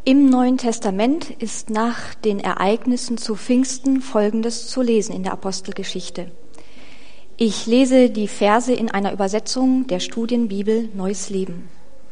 Im Neuen Testament ist nach den Ereignissen zu Pfingsten Folgendes zu lesen in der Apostelgeschichte. Ich lese die Verse in einer Übersetzung der Studienbibel Neues Leben.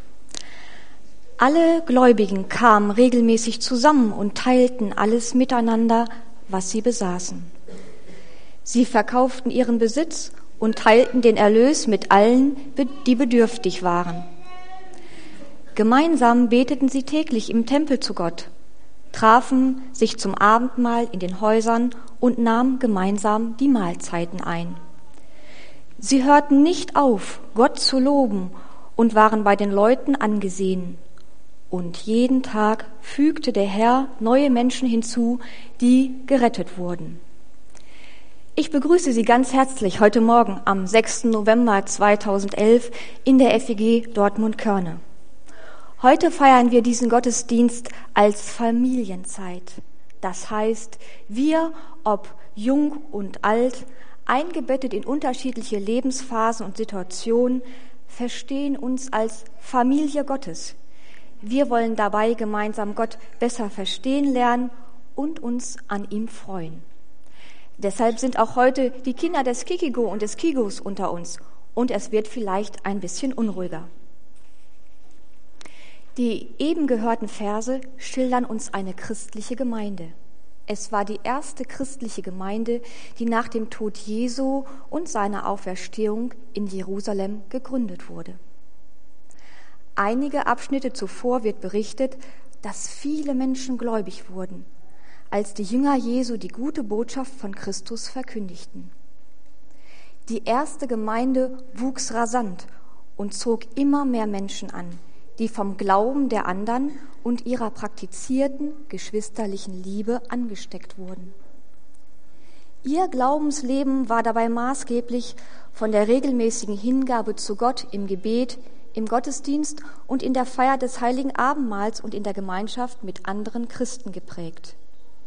Alle Gläubigen kamen regelmäßig zusammen und teilten alles miteinander, was sie besaßen. Sie verkauften ihren Besitz und teilten den Erlös mit allen, die bedürftig waren. Gemeinsam beteten sie täglich im Tempel zu Gott, trafen sich zum Abendmahl in den Häusern und nahmen gemeinsam die Mahlzeiten ein. Sie hörten nicht auf, Gott zu loben und waren bei den Leuten angesehen. Und jeden Tag fügte der Herr neue Menschen hinzu, die gerettet wurden. Ich begrüße Sie ganz herzlich heute Morgen am 6. November 2011 in der FEG Dortmund-Körne. Heute feiern wir diesen Gottesdienst als Familienzeit. Das heißt, wir, ob jung und alt, eingebettet in unterschiedliche Lebensphasen und Situationen, verstehen uns als Familie Gottes. Wir wollen dabei gemeinsam Gott besser verstehen lernen und uns an ihm freuen. Deshalb sind auch heute die Kinder des Kikigo und des Kigos unter uns und es wird vielleicht ein bisschen unruhiger. Die eben gehörten Verse schildern uns eine christliche Gemeinde. Es war die erste christliche Gemeinde, die nach dem Tod Jesu und seiner Auferstehung in Jerusalem gegründet wurde. Einige Abschnitte zuvor wird berichtet, dass viele Menschen gläubig wurden, als die Jünger Jesu die gute Botschaft von Christus verkündigten. Die erste Gemeinde wuchs rasant und zog immer mehr Menschen an, die vom Glauben der anderen und ihrer praktizierten geschwisterlichen Liebe angesteckt wurden. Ihr Glaubensleben war dabei maßgeblich von der regelmäßigen Hingabe zu Gott im Gebet, im Gottesdienst und in der Feier des Heiligen Abendmahls und in der Gemeinschaft mit anderen Christen geprägt.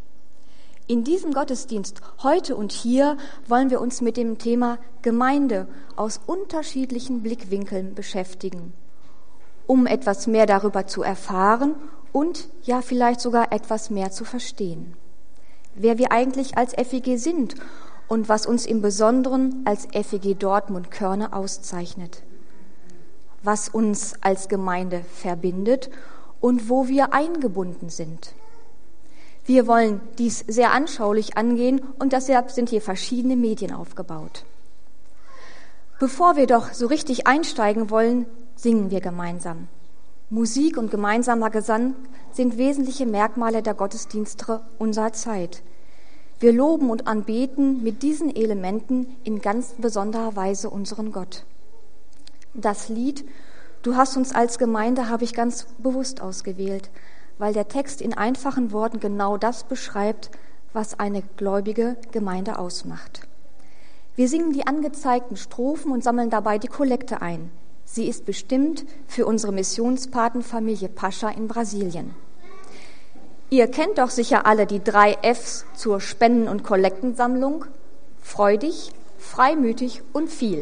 In diesem Gottesdienst heute und hier wollen wir uns mit dem Thema Gemeinde aus unterschiedlichen Blickwinkeln beschäftigen, um etwas mehr darüber zu erfahren und ja vielleicht sogar etwas mehr zu verstehen. Wer wir eigentlich als FEG sind und was uns im Besonderen als FEG Dortmund-Körne auszeichnet. Was uns als Gemeinde verbindet und wo wir eingebunden sind. Wir wollen dies sehr anschaulich angehen und deshalb sind hier verschiedene Medien aufgebaut. Bevor wir doch so richtig einsteigen wollen, singen wir gemeinsam. Musik und gemeinsamer Gesang sind wesentliche Merkmale der Gottesdienste unserer Zeit. Wir loben und anbeten mit diesen Elementen in ganz besonderer Weise unseren Gott. Das Lied "Du hast uns als Gemeinde" habe ich ganz bewusst ausgewählt, weil der Text in einfachen Worten genau das beschreibt, was eine gläubige Gemeinde ausmacht. Wir singen die angezeigten Strophen und sammeln dabei die Kollekte ein. Sie ist bestimmt für unsere Missionspatenfamilie Pascha in Brasilien. Ihr kennt doch sicher alle die 3 Fs zur Spenden- und Kollektensammlung: freudig, freimütig und viel.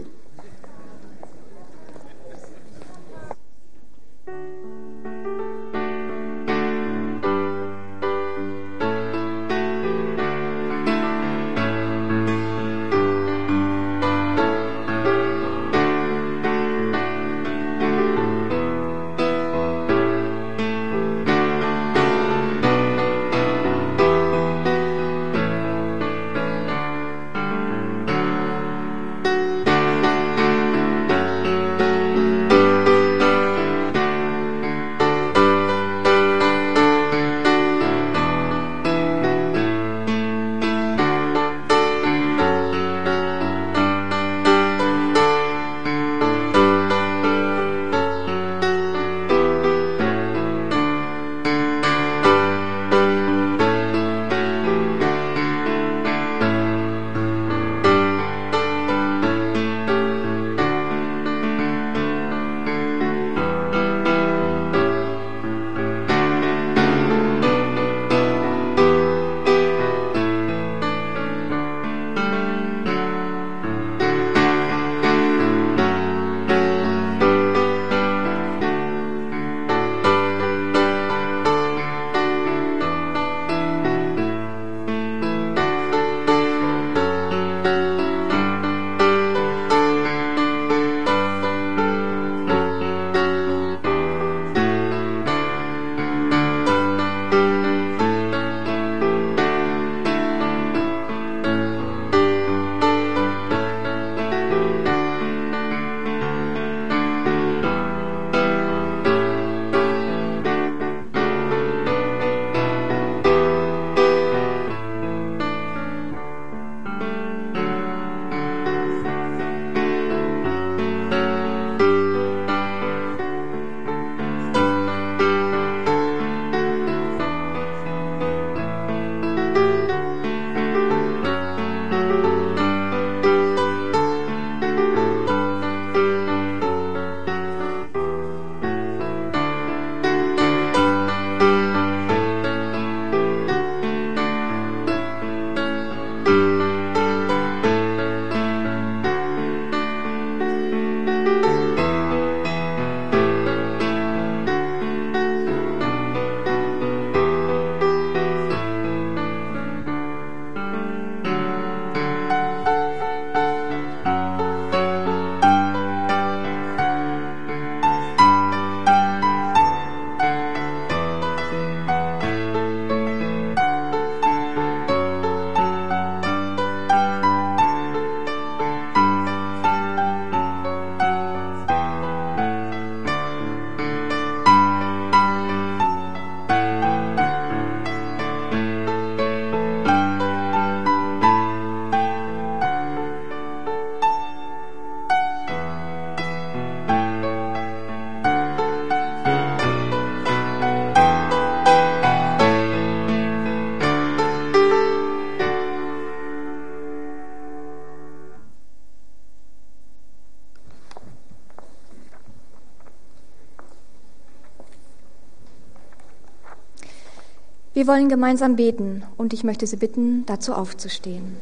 Wir wollen gemeinsam beten und ich möchte Sie bitten, dazu aufzustehen.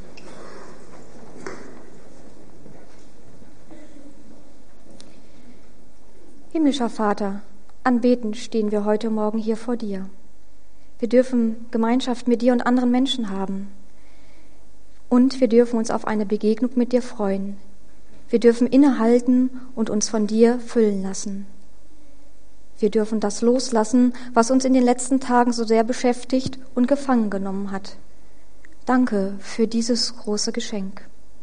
Himmlischer Vater, anbetend stehen wir heute Morgen hier vor dir. Wir dürfen Gemeinschaft mit dir und anderen Menschen haben. Und wir dürfen uns auf eine Begegnung mit dir freuen. Wir dürfen innehalten und uns von dir füllen lassen. Wir dürfen das loslassen, was uns in den letzten Tagen so sehr beschäftigt und gefangen genommen hat. Danke für dieses große Geschenk.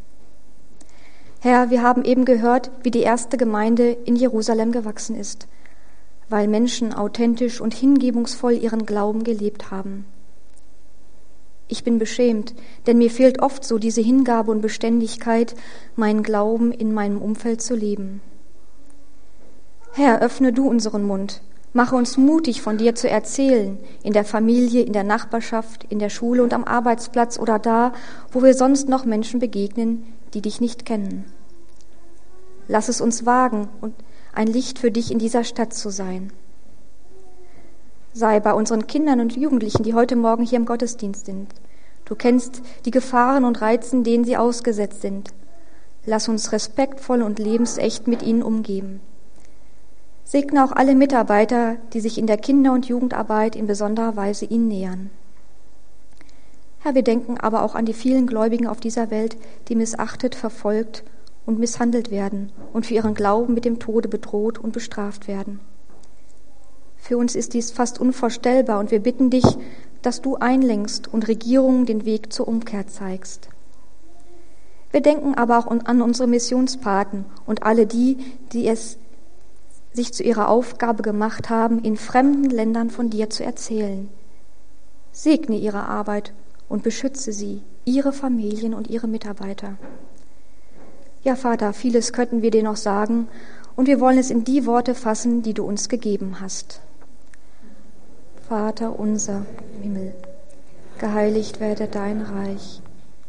Herr, wir haben eben gehört, wie die erste Gemeinde in Jerusalem gewachsen ist, weil Menschen authentisch und hingebungsvoll ihren Glauben gelebt haben. Ich bin beschämt, denn mir fehlt oft so diese Hingabe und Beständigkeit, meinen Glauben in meinem Umfeld zu leben. Herr, öffne du unseren Mund, mache uns mutig, von dir zu erzählen, in der Familie, in der Nachbarschaft, in der Schule und am Arbeitsplatz oder da, wo wir sonst noch Menschen begegnen, die dich nicht kennen. Lass es uns wagen, und ein Licht für dich in dieser Stadt zu sein. Sei bei unseren Kindern und Jugendlichen, die heute Morgen hier im Gottesdienst sind. Du kennst die Gefahren und Reizen, denen sie ausgesetzt sind. Lass uns respektvoll und lebensecht mit ihnen umgehen. Segne auch alle Mitarbeiter, die sich in der Kinder- und Jugendarbeit in besonderer Weise ihnen nähern. Herr, wir denken aber auch an die vielen Gläubigen auf dieser Welt, die missachtet, verfolgt und misshandelt werden und für ihren Glauben mit dem Tode bedroht und bestraft werden. Für uns ist dies fast unvorstellbar und wir bitten dich, dass du einlenkst und Regierungen den Weg zur Umkehr zeigst. Wir denken aber auch an unsere Missionspaten und alle die, die es sich zu ihrer Aufgabe gemacht haben, in fremden Ländern von dir zu erzählen. Segne ihre Arbeit und beschütze sie, ihre Familien und ihre Mitarbeiter. Ja, Vater, vieles könnten wir dir noch sagen und wir wollen es in die Worte fassen, die du uns gegeben hast. Vater unser im Himmel, geheiligt werde dein Reich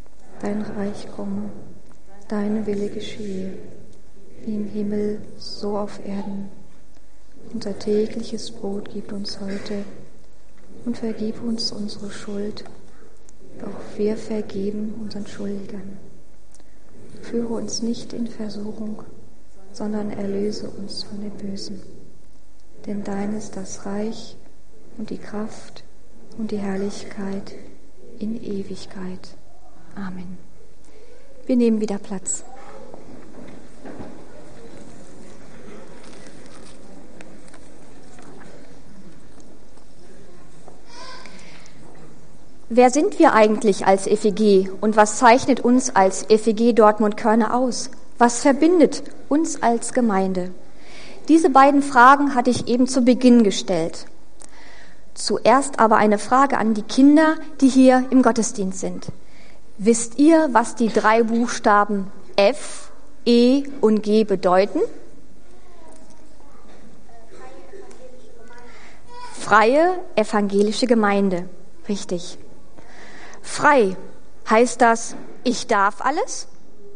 komme, dein Wille geschehe, wie im Himmel, so auf Erden. Unser tägliches Brot gib uns heute und vergib uns unsere Schuld, auch wir vergeben unseren Schuldigern. Führe uns nicht in Versuchung, sondern erlöse uns von dem Bösen. Denn dein ist das Reich und die Kraft und die Herrlichkeit in Ewigkeit. Amen. Wir nehmen wieder Platz. Wer sind wir eigentlich als FEG und was zeichnet uns als FEG Dortmund-Körne aus? Was verbindet uns als Gemeinde? Diese beiden Fragen hatte ich eben zu Beginn gestellt. Zuerst aber eine Frage an die Kinder, die hier im Gottesdienst sind. Wisst ihr, was die 3 Buchstaben F, E und G bedeuten? Freie evangelische Gemeinde. Richtig. Frei, heißt das, ich darf alles?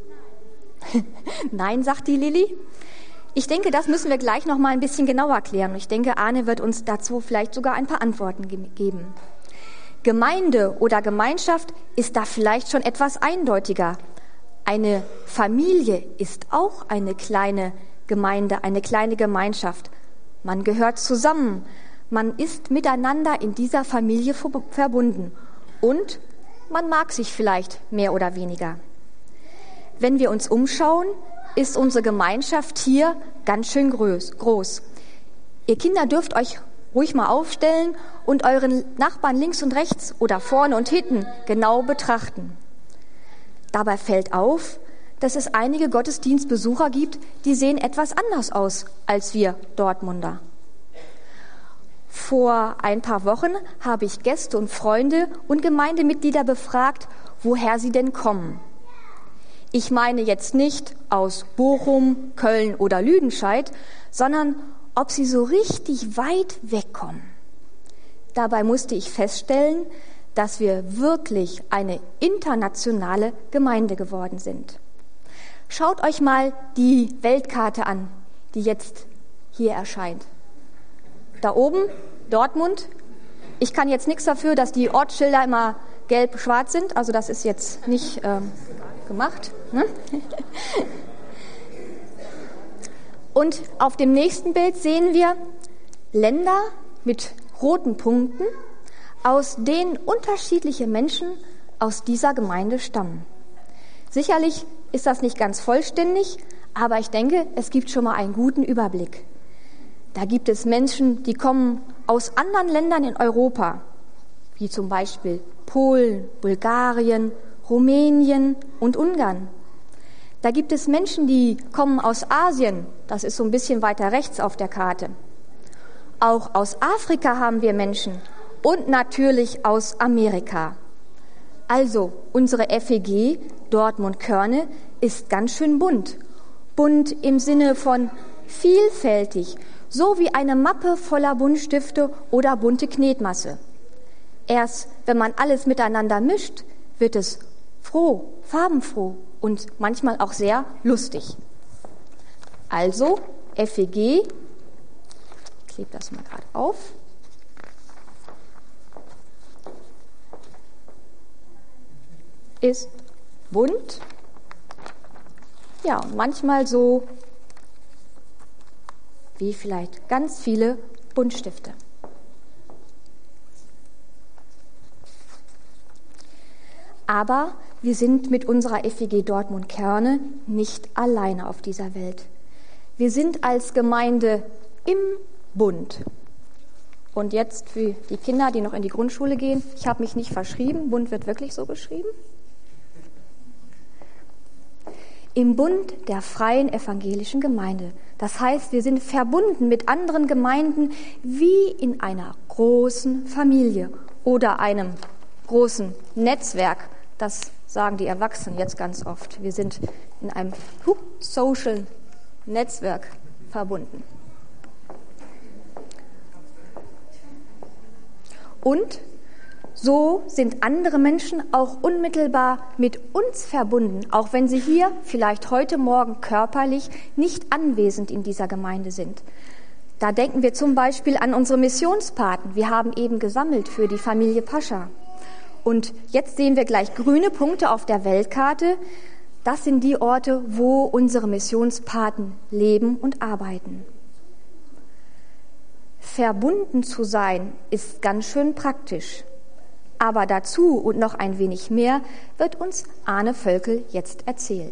Nein, sagt die Lilly. Ich denke, das müssen wir gleich noch mal ein bisschen genauer klären. Ich denke, Arne wird uns dazu vielleicht sogar ein paar Antworten geben. Gemeinde oder Gemeinschaft ist da vielleicht schon etwas eindeutiger. Eine Familie ist auch eine kleine Gemeinde, eine kleine Gemeinschaft. Man gehört zusammen, man ist miteinander in dieser Familie verbunden und man mag sich vielleicht mehr oder weniger. Wenn wir uns umschauen, ist unsere Gemeinschaft hier ganz schön groß. Ihr Kinder dürft euch ruhig mal aufstellen und euren Nachbarn links und rechts oder vorne und hinten genau betrachten. Dabei fällt auf, dass es einige Gottesdienstbesucher gibt, die sehen etwas anders aus als wir Dortmunder. Vor ein paar Wochen habe ich Gäste und Freunde und Gemeindemitglieder befragt, woher sie denn kommen. Ich meine jetzt nicht aus Bochum, Köln oder Lüdenscheid, sondern ob sie so richtig weit wegkommen. Dabei musste ich feststellen, dass wir wirklich eine internationale Gemeinde geworden sind. Schaut euch mal die Weltkarte an, die jetzt hier erscheint. Da oben Dortmund, Ich kann jetzt nichts dafür, dass die Ortsschilder immer gelb-schwarz sind. Also das ist jetzt nicht gemacht. Ne? Und auf dem nächsten Bild sehen wir Länder mit roten Punkten, aus denen unterschiedliche Menschen aus dieser Gemeinde stammen. Sicherlich ist das nicht ganz vollständig, aber ich denke, es gibt schon mal einen guten Überblick. Da gibt es Menschen, die kommen aus anderen Ländern in Europa, wie zum Beispiel Polen, Bulgarien, Rumänien und Ungarn. Da gibt es Menschen, die kommen aus Asien, das ist so ein bisschen weiter rechts auf der Karte. Auch aus Afrika haben wir Menschen und natürlich aus Amerika. Also unsere FEG Dortmund-Körne ist ganz schön bunt. Bunt im Sinne von vielfältig, so wie eine Mappe voller Buntstifte oder bunte Knetmasse. Erst wenn man alles miteinander mischt, wird es froh, farbenfroh und manchmal auch sehr lustig. Also FEG, ich klebe das mal gerade auf. Ist bunt, ja, und manchmal so wie vielleicht ganz viele Buntstifte. Aber wir sind mit unserer FEG Dortmund-Körne nicht alleine auf dieser Welt. Wir sind als Gemeinde im Bund. Und jetzt für die Kinder, die noch in die Grundschule gehen, ich habe mich nicht verschrieben, Bund wird wirklich so geschrieben. Im Bund der Freien Evangelischen Gemeinde. Das heißt, wir sind verbunden mit anderen Gemeinden wie in einer großen Familie oder einem großen Netzwerk. Das sagen die Erwachsenen jetzt ganz oft. Wir sind in einem Social Netzwerk verbunden. Und so sind andere Menschen auch unmittelbar mit uns verbunden, auch wenn sie hier vielleicht heute Morgen körperlich nicht anwesend in dieser Gemeinde sind. Da denken wir zum Beispiel an unsere Missionspaten. Wir haben eben gesammelt für die Familie Pascha. Und jetzt sehen wir gleich grüne Punkte auf der Weltkarte. Das sind die Orte, wo unsere Missionspaten leben und arbeiten. Verbunden zu sein ist ganz schön praktisch. Aber dazu und noch ein wenig mehr wird uns Arne Völkel jetzt erzählen.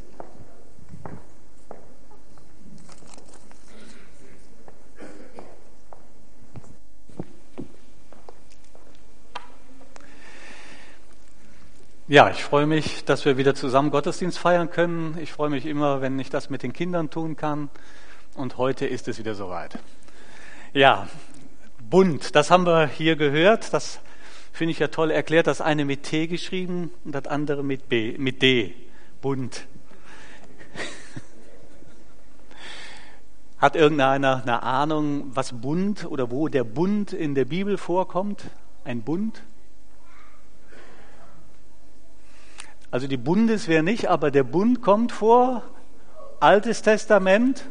Ja, ich freue mich, dass wir wieder zusammen Gottesdienst feiern können. Ich freue mich immer, wenn ich das mit den Kindern tun kann. Und heute ist es wieder soweit. Ja, bunt, das haben wir hier gehört. Das finde ich ja toll erklärt. Das eine mit T geschrieben und das andere mit D. Bunt. Hat irgendeiner eine Ahnung, was bunt oder wo der Bund in der Bibel vorkommt? Ein Bund? Also die Bundeswehr nicht, aber der Bund kommt vor. Altes Testament.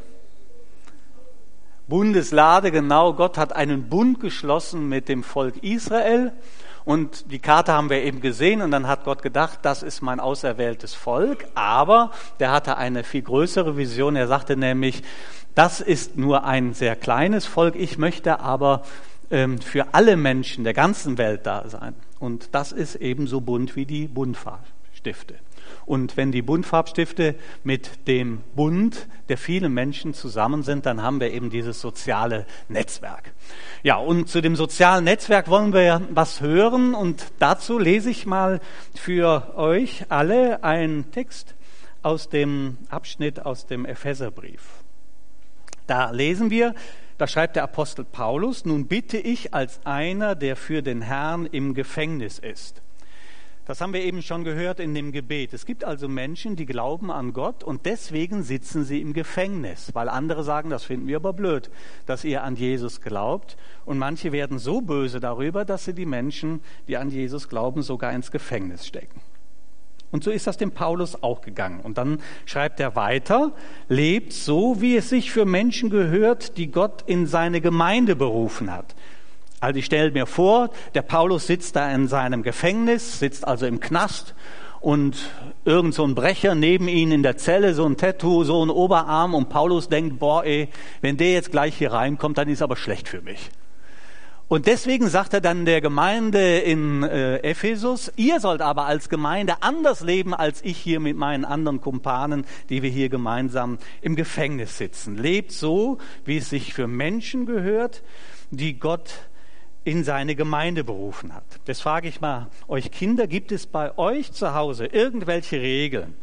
Bundeslade, genau. Gott hat einen Bund geschlossen mit dem Volk Israel. Und die Karte haben wir eben gesehen und dann hat Gott gedacht, das ist mein auserwähltes Volk. Aber der hatte eine viel größere Vision. Er sagte nämlich, das ist nur ein sehr kleines Volk. Ich möchte aber für alle Menschen der ganzen Welt da sein. Und das ist ebenso bunt wie die Buntfarbstifte. Und wenn die Buntfarbstifte mit dem Bund der vielen Menschen zusammen sind, dann haben wir eben dieses soziale Netzwerk. Ja, und zu dem sozialen Netzwerk wollen wir was hören und dazu lese ich mal für euch alle einen Text aus dem Abschnitt aus dem Epheserbrief. Da lesen wir, da schreibt der Apostel Paulus, nun bitte ich als einer, der für den Herrn im Gefängnis ist. Das haben wir eben schon gehört in dem Gebet. Es gibt also Menschen, die glauben an Gott und deswegen sitzen sie im Gefängnis, weil andere sagen, das finden wir aber blöd, dass ihr an Jesus glaubt. Und manche werden so böse darüber, dass sie die Menschen, die an Jesus glauben, sogar ins Gefängnis stecken. Und so ist das dem Paulus auch gegangen. Und dann schreibt er weiter, lebt so, wie es sich für Menschen gehört, die Gott in seine Gemeinde berufen hat. Also ich stelle mir vor, der Paulus sitzt da in seinem Gefängnis, sitzt also im Knast und irgend so ein Brecher neben ihm in der Zelle, so ein Tattoo, so ein Oberarm und Paulus denkt, boah ey, wenn der jetzt gleich hier reinkommt, dann ist aber schlecht für mich. Und deswegen sagt er dann der Gemeinde in Ephesus, ihr sollt aber als Gemeinde anders leben als ich hier mit meinen anderen Kumpanen, die wir hier gemeinsam im Gefängnis sitzen. Lebt so, wie es sich für Menschen gehört, die Gott in seine Gemeinde berufen hat. Das frage ich mal euch Kinder, gibt es bei euch zu Hause irgendwelche Regeln?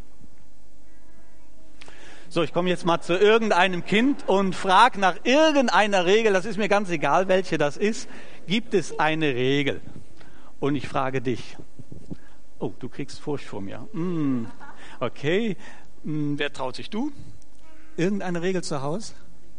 So, ich komme jetzt mal zu irgendeinem Kind und frage nach irgendeiner Regel, das ist mir ganz egal, welche das ist. Gibt es eine Regel? Und ich frage dich. Oh, du kriegst Furcht vor mir. Okay, wer traut sich, du? Irgendeine Regel zu Hause?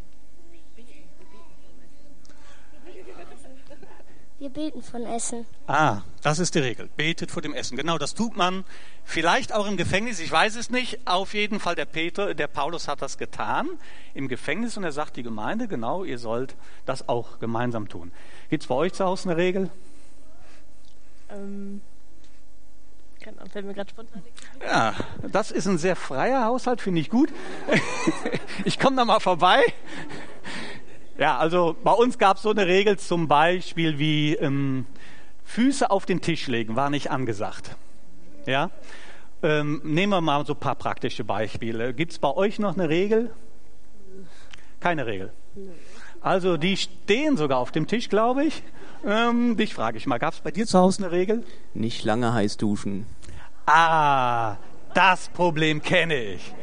Wir beten von Essen. Das ist die Regel. Betet vor dem Essen. Genau, das tut man vielleicht auch im Gefängnis. Ich weiß es nicht. Auf jeden Fall der Paulus hat das getan im Gefängnis und er sagt die Gemeinde, genau, ihr sollt das auch gemeinsam tun. Gibt es bei euch zu Hause eine Regel? Keine Ahnung, fällt mir gerade spontan nichts ein. Ja, das ist ein sehr freier Haushalt, finde ich gut. Ich komme da mal vorbei. Ja, also bei uns gab es so eine Regel zum Beispiel wie Füße auf den Tisch legen, war nicht angesagt. Ja? Nehmen wir mal so ein paar praktische Beispiele. Gibt es bei euch noch eine Regel? Keine Regel. Also die stehen sogar auf dem Tisch, glaube ich. Dich frage ich mal, gab es bei dir zu Hause eine Regel? Nicht lange heiß duschen. Das Problem kenne ich.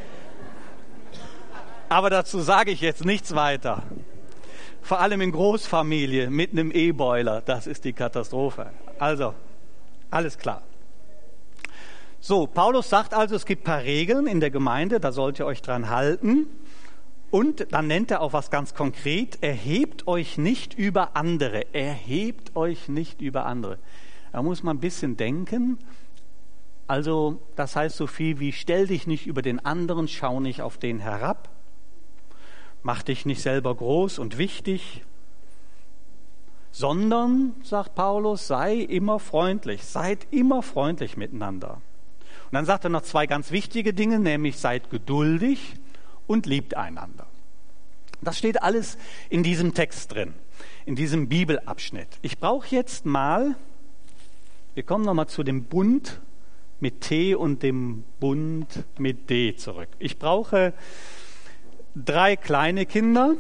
Aber dazu sage ich jetzt nichts weiter. Vor allem in Großfamilie mit einem E-Boiler, das ist die Katastrophe. Also, alles klar. So, Paulus sagt also, es gibt ein paar Regeln in der Gemeinde, da sollt ihr euch dran halten. Und dann nennt er auch was ganz konkret, erhebt euch nicht über andere. Erhebt euch nicht über andere. Da muss man ein bisschen denken. Also, das heißt so viel wie, stell dich nicht über den anderen, schau nicht auf den herab. Mach dich nicht selber groß und wichtig, sondern, sagt Paulus, sei immer freundlich, seid immer freundlich miteinander. Und dann sagt er noch zwei ganz wichtige Dinge, nämlich seid geduldig und liebt einander. Das steht alles in diesem Text drin, in diesem Bibelabschnitt. Ich brauche jetzt mal, wir kommen nochmal zu dem Bund mit T und dem Bund mit D zurück. Ich brauche 3 kleine Kinder,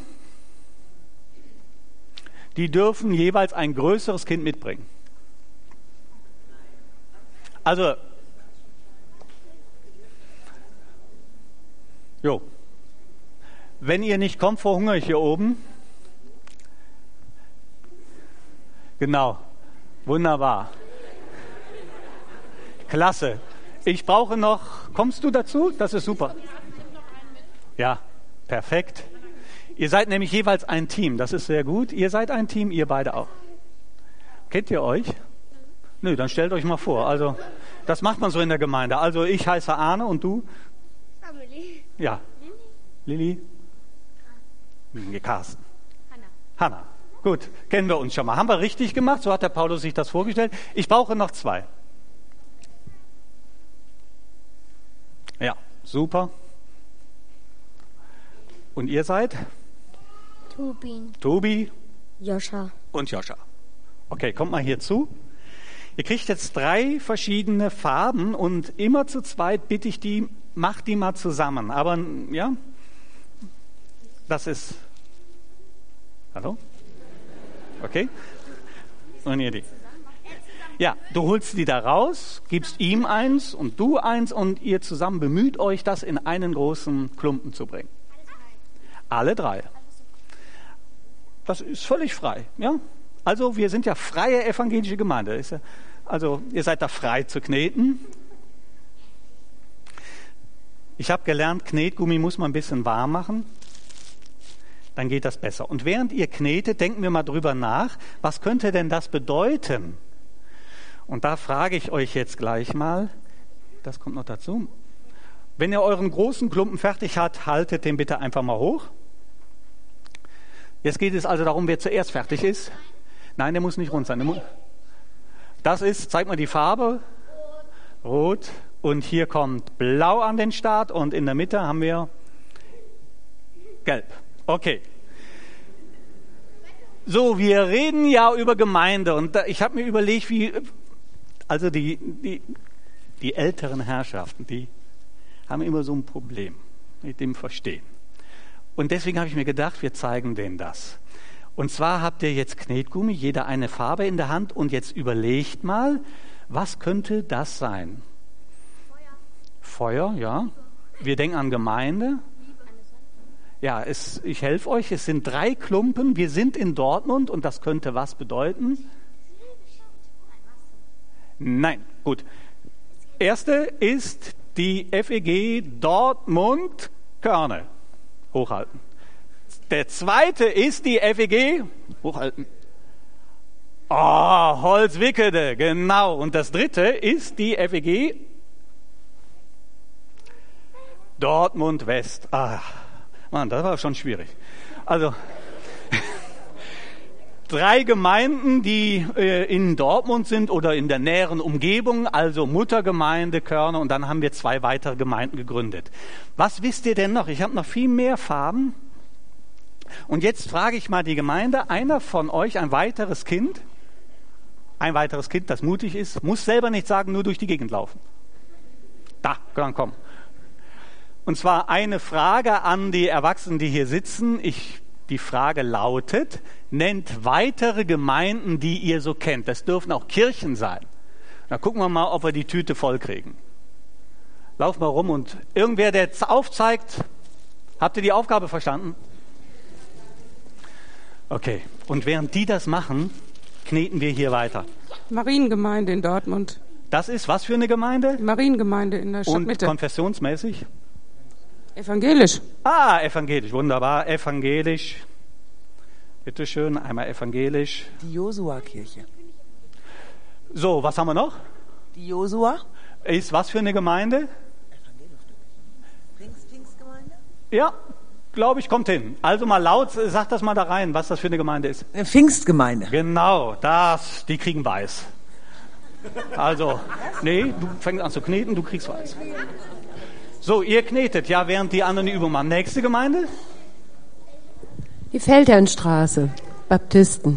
die dürfen jeweils ein größeres Kind mitbringen. Also, wenn ihr nicht kommt, verhungere ich hier oben. Genau, wunderbar. Klasse. Ich brauche noch, kommst du dazu? Das ist super. Ja. Perfekt. Ihr seid nämlich jeweils ein Team, das ist sehr gut. Ihr seid ein Team, ihr beide auch. Kennt ihr euch? Nö, dann stellt euch mal vor. Also, das macht man so in der Gemeinde. Also, ich heiße Arne und du? Amelie. Ja. Lilly? Carsten. Hanna. Gut, kennen wir uns schon mal. Haben wir richtig gemacht? So hat der Paulus sich das vorgestellt. Ich brauche noch 2. Ja, super. Und ihr seid? Tobi. Joscha. Und Joscha. Okay, kommt mal hier zu. Ihr kriegt jetzt 3 verschiedene Farben und immer zu zweit bitte ich die, macht die mal zusammen. Aber ja, das ist... Hallo? Okay. Und ihr die. Ja, du holst die da raus, gibst ihm eins und du eins und ihr zusammen bemüht euch, das in einen großen Klumpen zu bringen. Alle 3. Das ist völlig frei. Ja? Also wir sind ja freie evangelische Gemeinde. Also ihr seid da frei zu kneten. Ich habe gelernt, Knetgummi muss man ein bisschen warm machen. Dann geht das besser. Und während ihr knetet, denken wir mal drüber nach, was könnte denn das bedeuten? Und da frage ich euch jetzt gleich mal, das kommt noch dazu. Wenn ihr euren großen Klumpen fertig habt, haltet den bitte einfach mal hoch. Jetzt geht es also darum, wer zuerst fertig ist. Nein, der muss nicht rund sein. Das ist, zeig mal die Farbe. Rot. Und hier kommt Blau an den Start und in der Mitte haben wir Gelb. Okay. So, wir reden ja über Gemeinde und ich habe mir überlegt, also die älteren Herrschaften, die haben immer so ein Problem mit dem Verstehen. Und deswegen habe ich mir gedacht, wir zeigen denen das. Und zwar habt ihr jetzt Knetgummi, jeder eine Farbe in der Hand und jetzt überlegt mal, was könnte das sein? Feuer, ja. Wir denken an Gemeinde. Ja, ich helfe euch. Es sind 3 Klumpen. Wir sind in Dortmund und das könnte was bedeuten? Nein, gut. Erste ist die FEG Dortmund Körne. Hochhalten. Der zweite ist die FEG Hochhalten. Holzwickede, genau. Und das dritte ist die FEG Dortmund West. Mann, das war schon schwierig. Also 3 Gemeinden, die in Dortmund sind oder in der näheren Umgebung, also Muttergemeinde, Körne, und dann haben wir 2 weitere Gemeinden gegründet. Was wisst ihr denn noch? Ich habe noch viel mehr Farben. Und jetzt frage ich mal die Gemeinde, einer von euch, ein weiteres Kind, das mutig ist, muss selber nichts sagen, nur durch die Gegend laufen. Da, komm. Und zwar eine Frage an die Erwachsenen, die hier sitzen. Die Frage lautet, nennt weitere Gemeinden, die ihr so kennt. Das dürfen auch Kirchen sein. Da gucken wir mal, ob wir die Tüte voll kriegen. Lauf mal rum und irgendwer, der jetzt aufzeigt, habt ihr die Aufgabe verstanden? Okay, und während die das machen, kneten wir hier weiter. Mariengemeinde in Dortmund. Das ist was für eine Gemeinde? Mariengemeinde in der Stadtmitte. Und konfessionsmäßig? Evangelisch. Evangelisch, wunderbar, evangelisch. Bitte schön, einmal evangelisch. Die Josua-Kirche. So, was haben wir noch? Die Josua. Ist was für eine Gemeinde? Pfingstgemeinde? Ja, glaube ich, kommt hin. Also mal laut, sag das mal da rein, was das für eine Gemeinde ist. Eine Pfingstgemeinde. Genau, die kriegen weiß. Also, nee, du fängst an zu kneten, du kriegst weiß. So, ihr knetet, ja, während die anderen die Übung machen. Nächste Gemeinde? Die Feldherrnstraße, Baptisten.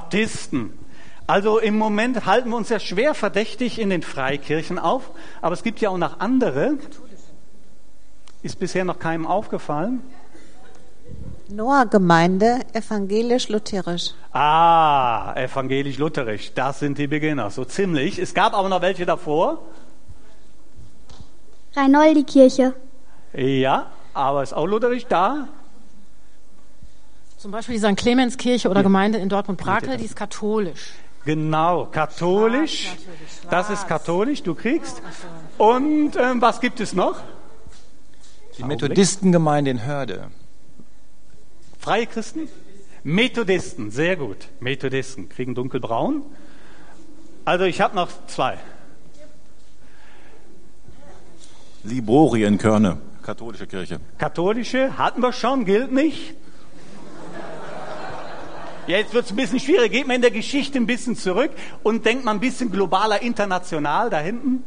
Also im Moment halten wir uns ja schwer verdächtig in den Freikirchen auf, aber es gibt ja auch noch andere. Ist bisher noch keinem aufgefallen? Noah-Gemeinde, evangelisch-lutherisch. Evangelisch-lutherisch, das sind die Beginner, so ziemlich. Es gab aber noch welche davor. Reinoldi-Kirche. Ja, aber ist auch lutherisch da. Zum Beispiel die St. Clemenskirche oder Gemeinde in Dortmund-Brakel, die ist katholisch. Genau, katholisch. Das ist katholisch, du kriegst. Und was gibt es noch? Die Methodistengemeinde in Hörde. Freie Christen? Methodisten, sehr gut. Methodisten kriegen dunkelbraun. Also ich habe noch 2. Liborienkörbne, katholische Kirche. Katholische, hatten wir schon, gilt nicht. Jetzt wird es ein bisschen schwierig. Geht man in der Geschichte ein bisschen zurück und denkt man ein bisschen globaler, international da hinten.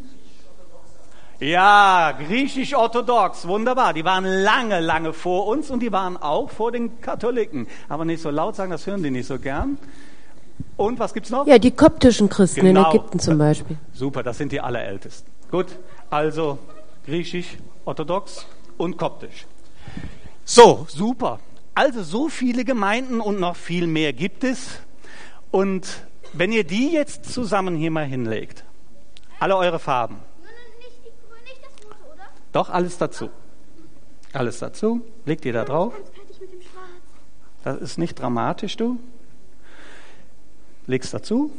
Ja, griechisch-orthodox, wunderbar. Die waren lange vor uns und die waren auch vor den Katholiken. Aber nicht so laut sagen, das hören die nicht so gern. Und was gibt's noch? Ja, die koptischen Christen genau. In Ägypten zum Beispiel. Super, das sind die Allerältesten. Gut, also griechisch, orthodox und koptisch. So, super. Also so viele Gemeinden und noch viel mehr gibt es. Und wenn ihr die jetzt zusammen hier mal hinlegt, alle eure Farben. Nicht das Foto, oder? Doch, alles dazu. Alles dazu. Legt ihr da drauf. Das ist nicht dramatisch, du. Legst dazu.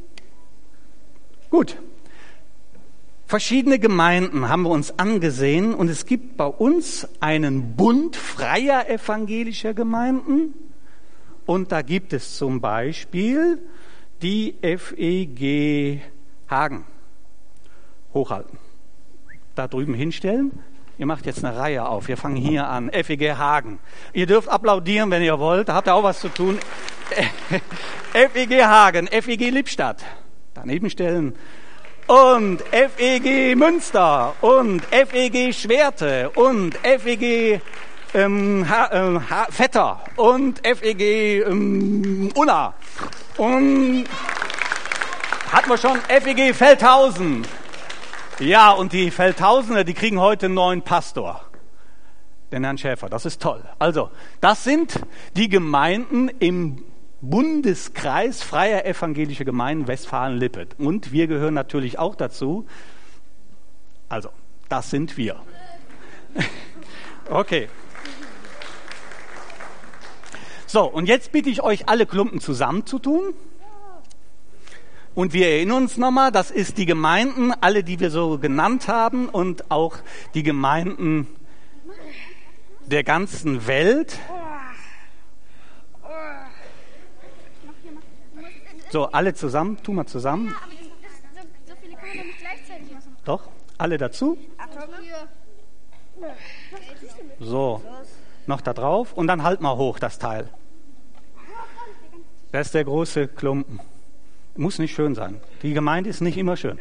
Gut. Verschiedene Gemeinden haben wir uns angesehen und es gibt bei uns einen Bund freier evangelischer Gemeinden und da gibt es zum Beispiel die FEG Hagen. Hochhalten. Da drüben hinstellen. Ihr macht jetzt eine Reihe auf. Wir fangen hier an. FEG Hagen. Ihr dürft applaudieren, wenn ihr wollt. Da habt ihr auch was zu tun. FEG Hagen, FEG Lippstadt, daneben stellen. Und FEG Münster und FEG Schwerte und FEG Vetter und FEG Unna. Und hatten wir schon FEG Feldhausen. Ja, und die Feldhausener, die kriegen heute einen neuen Pastor, den Herrn Schäfer. Das ist toll. Also, das sind die Gemeinden im Bundeskreis Freier Evangelische Gemeinden Westfalen-Lippe. Und wir gehören natürlich auch dazu. Also, das sind wir. Okay. So, und jetzt bitte ich euch, alle Klumpen zusammenzutun. Und wir erinnern uns nochmal, das ist die Gemeinden, alle, die wir so genannt haben, und auch die Gemeinden der ganzen Welt. So, alle zusammen, tun wir zusammen. So viele kann man doch nicht gleichzeitig machen. Doch, alle dazu. So, noch da drauf und dann halt mal hoch das Teil. Das ist der große Klumpen. Muss nicht schön sein. Die Gemeinde ist nicht immer schön.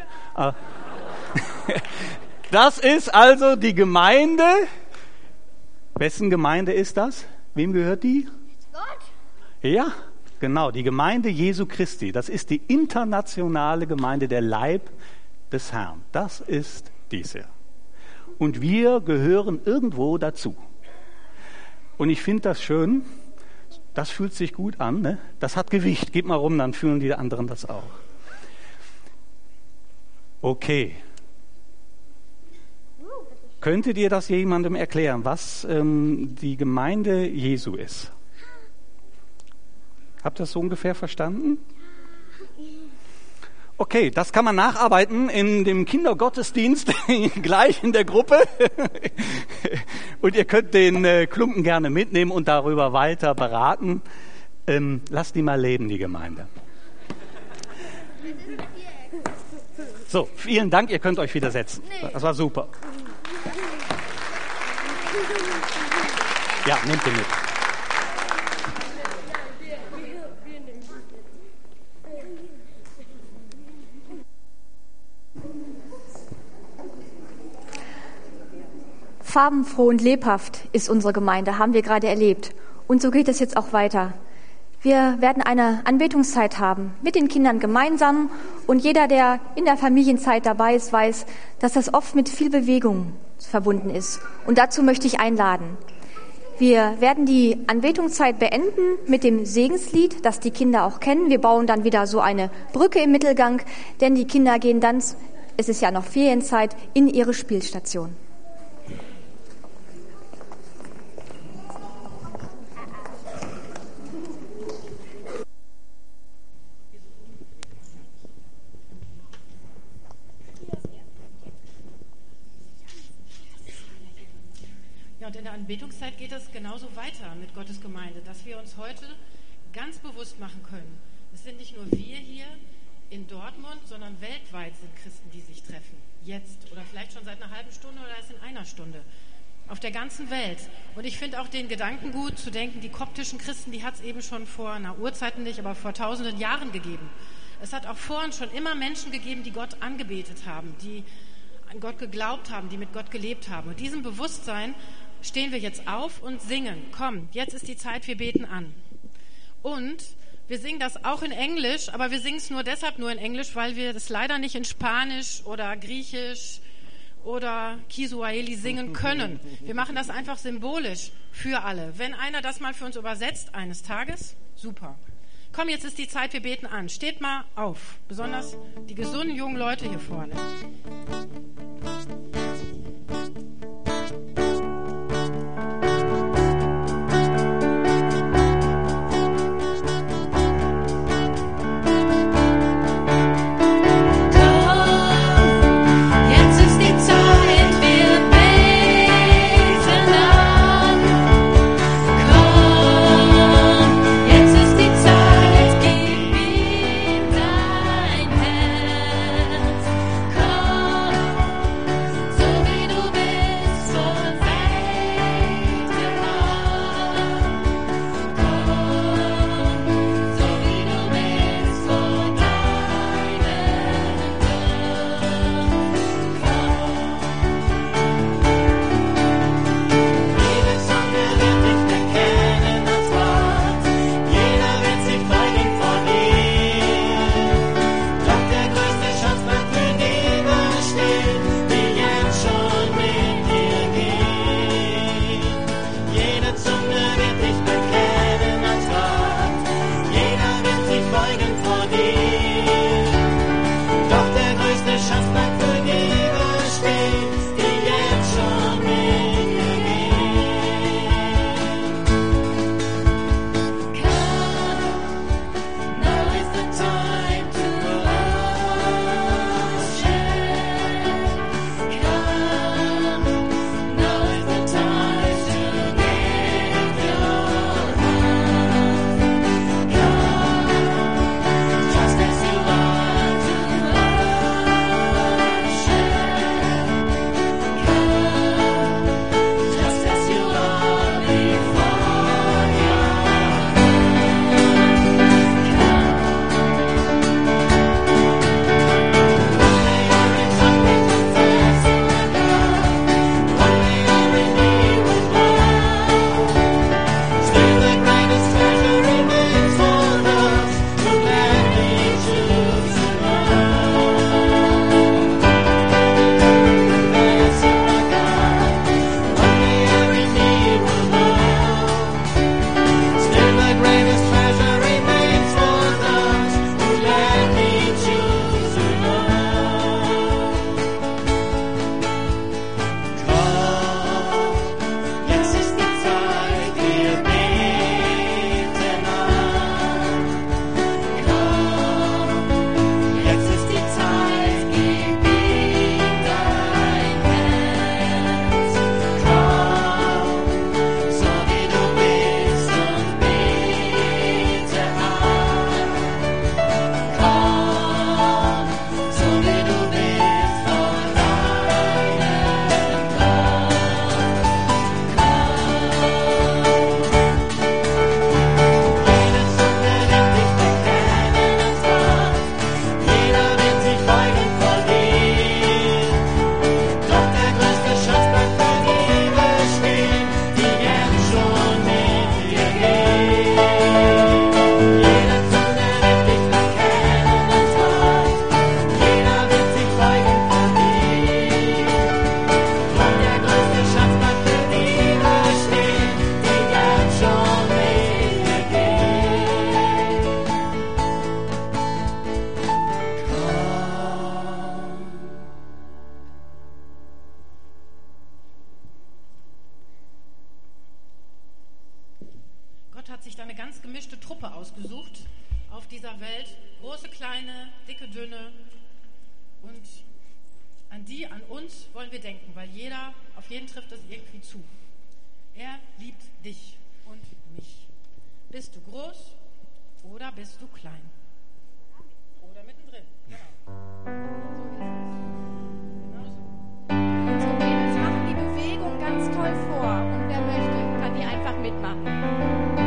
Das ist also die Gemeinde. Wessen Gemeinde ist das? Wem gehört die? Gott. Ja, genau, die Gemeinde Jesu Christi. Das ist die internationale Gemeinde, der Leib des Herrn. Das ist diese. Und wir gehören irgendwo dazu. Und ich finde das schön. Das fühlt sich gut an, ne? Das hat Gewicht. Gib mal rum, dann fühlen die anderen das auch. Okay. Könntet ihr das jemandem erklären, was die Gemeinde Jesu ist? Habt ihr das so ungefähr verstanden? Okay, das kann man nacharbeiten in dem Kindergottesdienst gleich in der Gruppe. Und ihr könnt den Klumpen gerne mitnehmen und darüber weiter beraten. Lasst die mal leben, die Gemeinde. So, vielen Dank, ihr könnt euch wieder setzen. Das war super. Ja, nehmt ihr mit. Farbenfroh und lebhaft ist unsere Gemeinde, haben wir gerade erlebt. Und so geht es jetzt auch weiter. Wir werden eine Anbetungszeit haben mit den Kindern gemeinsam. Und jeder, der in der Familienzeit dabei ist, weiß, dass das oft mit viel Bewegung verbunden ist. Und dazu möchte ich einladen. Wir werden die Anbetungszeit beenden mit dem Segenslied, das die Kinder auch kennen. Wir bauen dann wieder so eine Brücke im Mittelgang, denn die Kinder gehen dann, es ist ja noch Ferienzeit, in ihre Spielstation. Und in der Anbetungszeit geht es genauso weiter mit Gottes Gemeinde, dass wir uns heute ganz bewusst machen können. Es sind nicht nur wir hier in Dortmund, sondern weltweit sind Christen, die sich treffen. Jetzt oder vielleicht schon seit einer halben Stunde oder erst in einer Stunde. Auf der ganzen Welt. Und ich finde auch den Gedanken gut, zu denken, die koptischen Christen, die hat es eben schon vor einer Urzeit nicht, aber vor tausenden Jahren gegeben. Es hat auch vorhin schon immer Menschen gegeben, die Gott angebetet haben, die an Gott geglaubt haben, die mit Gott gelebt haben. Und diesem Bewusstsein stehen wir jetzt auf und singen. Komm, jetzt ist die Zeit, wir beten an. Und wir singen das auch in Englisch, aber wir singen es nur deshalb nur in Englisch, weil wir das leider nicht in Spanisch oder Griechisch oder Kiswahili singen können. Wir machen das einfach symbolisch für alle. Wenn einer das mal für uns übersetzt eines Tages, super. Komm, jetzt ist die Zeit, wir beten an. Steht mal auf, besonders die gesunden jungen Leute hier vorne. Komm, hat sich da eine ganz gemischte Truppe ausgesucht auf dieser Welt. Große, kleine, dicke, dünne. Und an uns wollen wir denken, weil auf jeden trifft das irgendwie zu. Er liebt dich und mich. Bist du groß oder bist du klein? Oder mittendrin. Genau so. Und so Mädels machen die Bewegung ganz toll vor. Und wer möchte, kann die einfach mitmachen.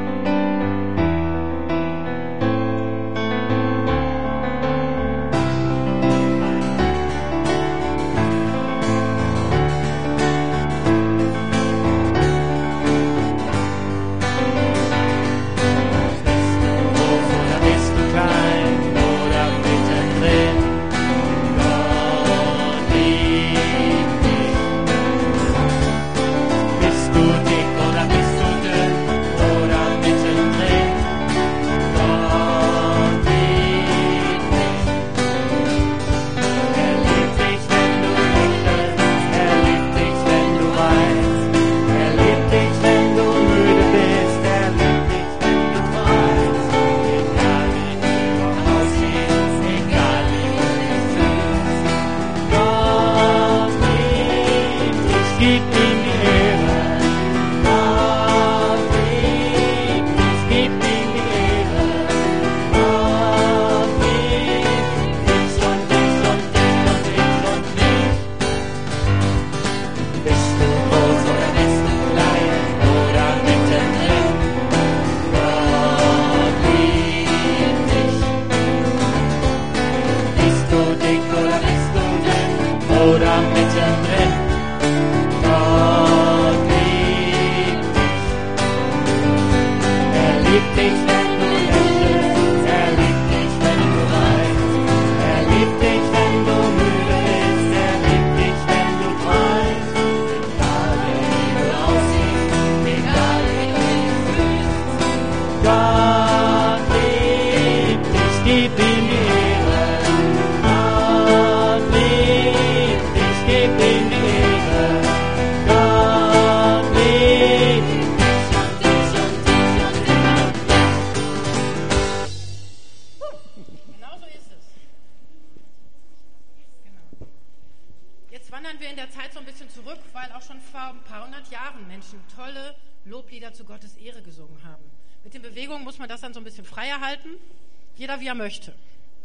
Zu Gottes Ehre gesungen haben. Mit den Bewegungen muss man das dann so ein bisschen freier halten. Jeder wie er möchte.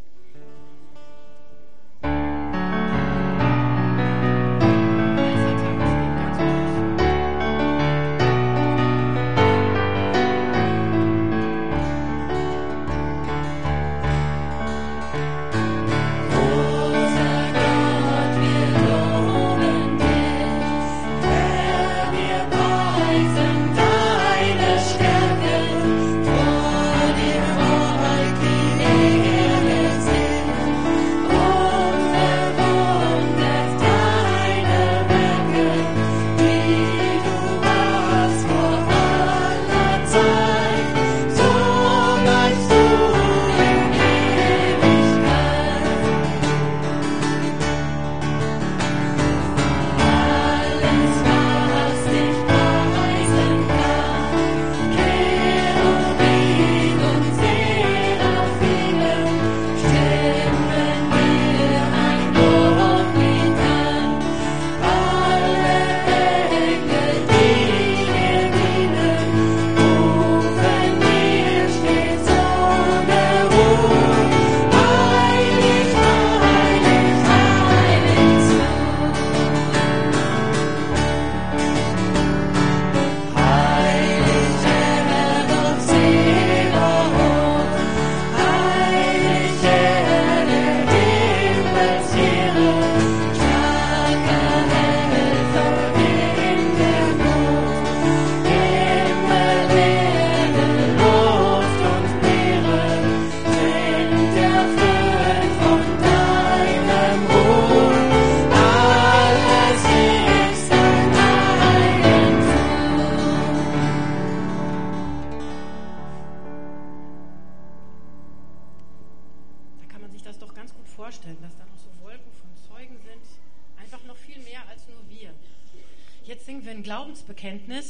vorstellen, dass da noch so Wolken von Zeugen sind, einfach noch viel mehr als nur wir. Jetzt singen wir ein Glaubensbekenntnis.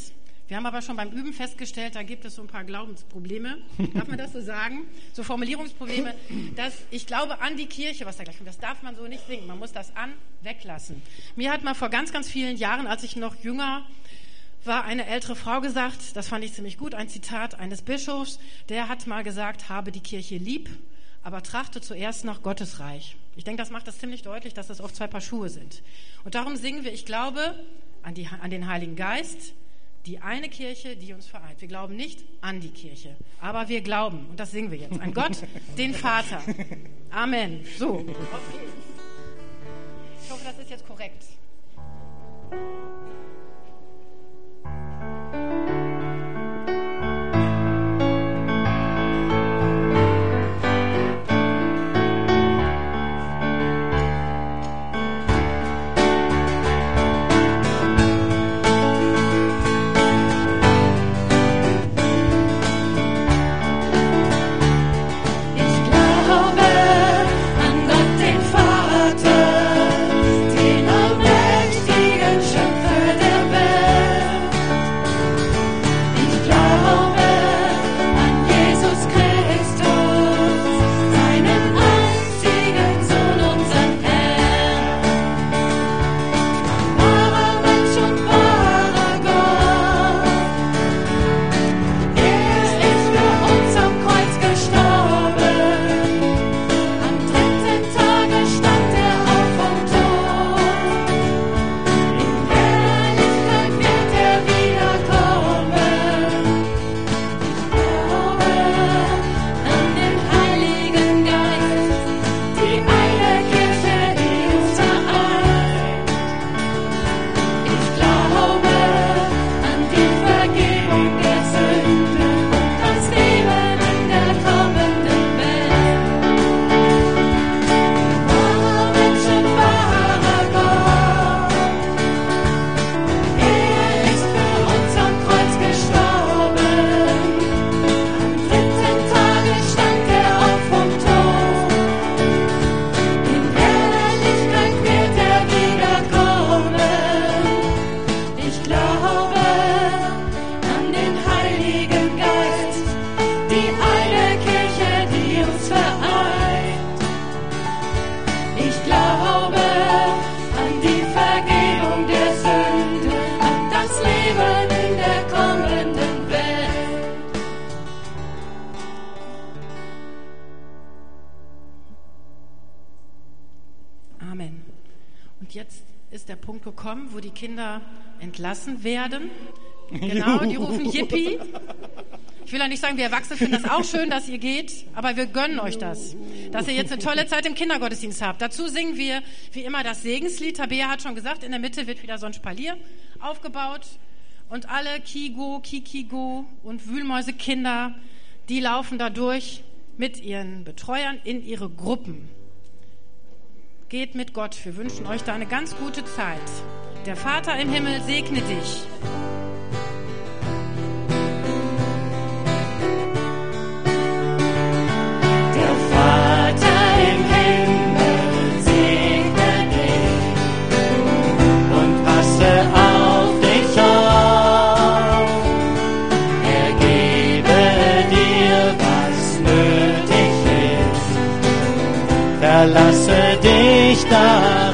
Wir haben aber schon beim Üben festgestellt, da gibt es so ein paar Glaubensprobleme, darf man das so sagen? So Formulierungsprobleme, dass ich glaube an die Kirche, was da gleich kommt, das darf man so nicht singen, man muss das weglassen. Mir hat mal vor ganz, ganz vielen Jahren, als ich noch jünger war, eine ältere Frau gesagt, das fand ich ziemlich gut, ein Zitat eines Bischofs, der hat mal gesagt, habe die Kirche lieb, aber trachte zuerst nach Gottes Reich. Ich denke, das macht das ziemlich deutlich, dass das oft zwei Paar Schuhe sind. Und darum singen wir, ich glaube an den Heiligen Geist, die eine Kirche, die uns vereint. Wir glauben nicht an die Kirche, aber wir glauben, und das singen wir jetzt, an Gott, den Vater. Amen. So, auf geht's. Ich hoffe, das ist jetzt korrekt. Wo die Kinder entlassen werden. Genau, die rufen Yippie. Ich will ja nicht sagen, wir Erwachsene finden das auch schön, dass ihr geht, aber wir gönnen euch das, dass ihr jetzt eine tolle Zeit im Kindergottesdienst habt. Dazu singen wir wie immer das Segenslied. Tabea hat schon gesagt, in der Mitte wird wieder so ein Spalier aufgebaut und alle Kigo, Kikigo und Wühlmäusekinder, die laufen da durch mit ihren Betreuern in ihre Gruppen. Geht mit Gott, wir wünschen euch da eine ganz gute Zeit. Der Vater im Himmel segne dich. Der Vater im Himmel segne dich und passe auf dich auf. Er gebe dir, was nötig ist. Verlasse dich darauf.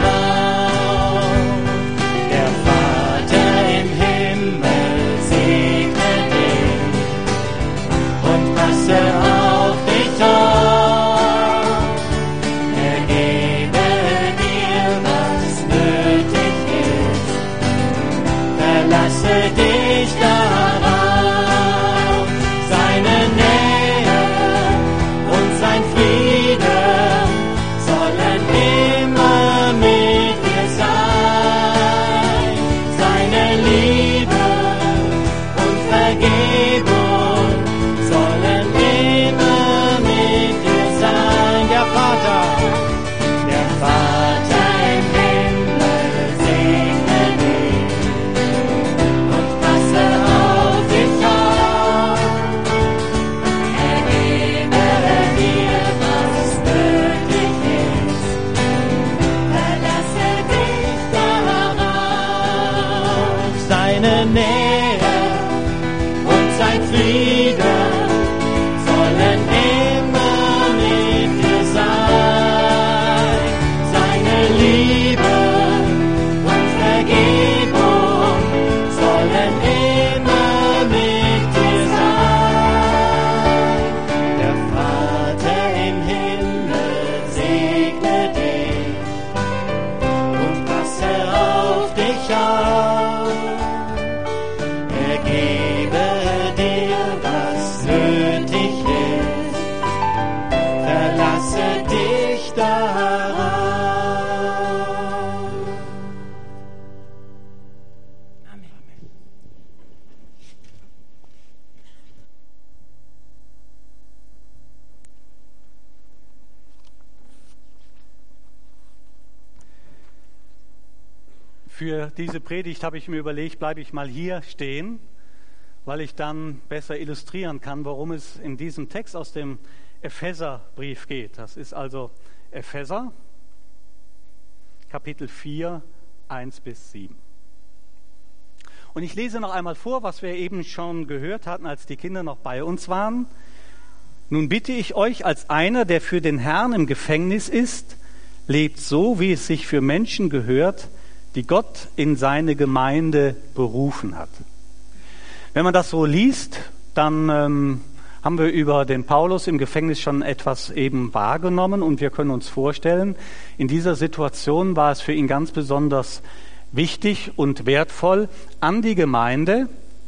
Für diese Predigt habe ich mir überlegt, bleibe ich mal hier stehen, weil ich dann besser illustrieren kann, worum es in diesem Text aus dem Epheserbrief geht. Das ist also Epheser, Kapitel 4, 1-7. Und ich lese noch einmal vor, was wir eben schon gehört hatten, als die Kinder noch bei uns waren. Nun bitte ich euch als einer, der für den Herrn im Gefängnis ist, lebt so, wie es sich für Menschen gehört, die Gott in seine Gemeinde berufen hat. Wenn man das so liest, dann haben wir über den Paulus im Gefängnis schon etwas eben wahrgenommen und wir können uns vorstellen, in dieser Situation war es für ihn ganz besonders wichtig und wertvoll, an die Gemeinde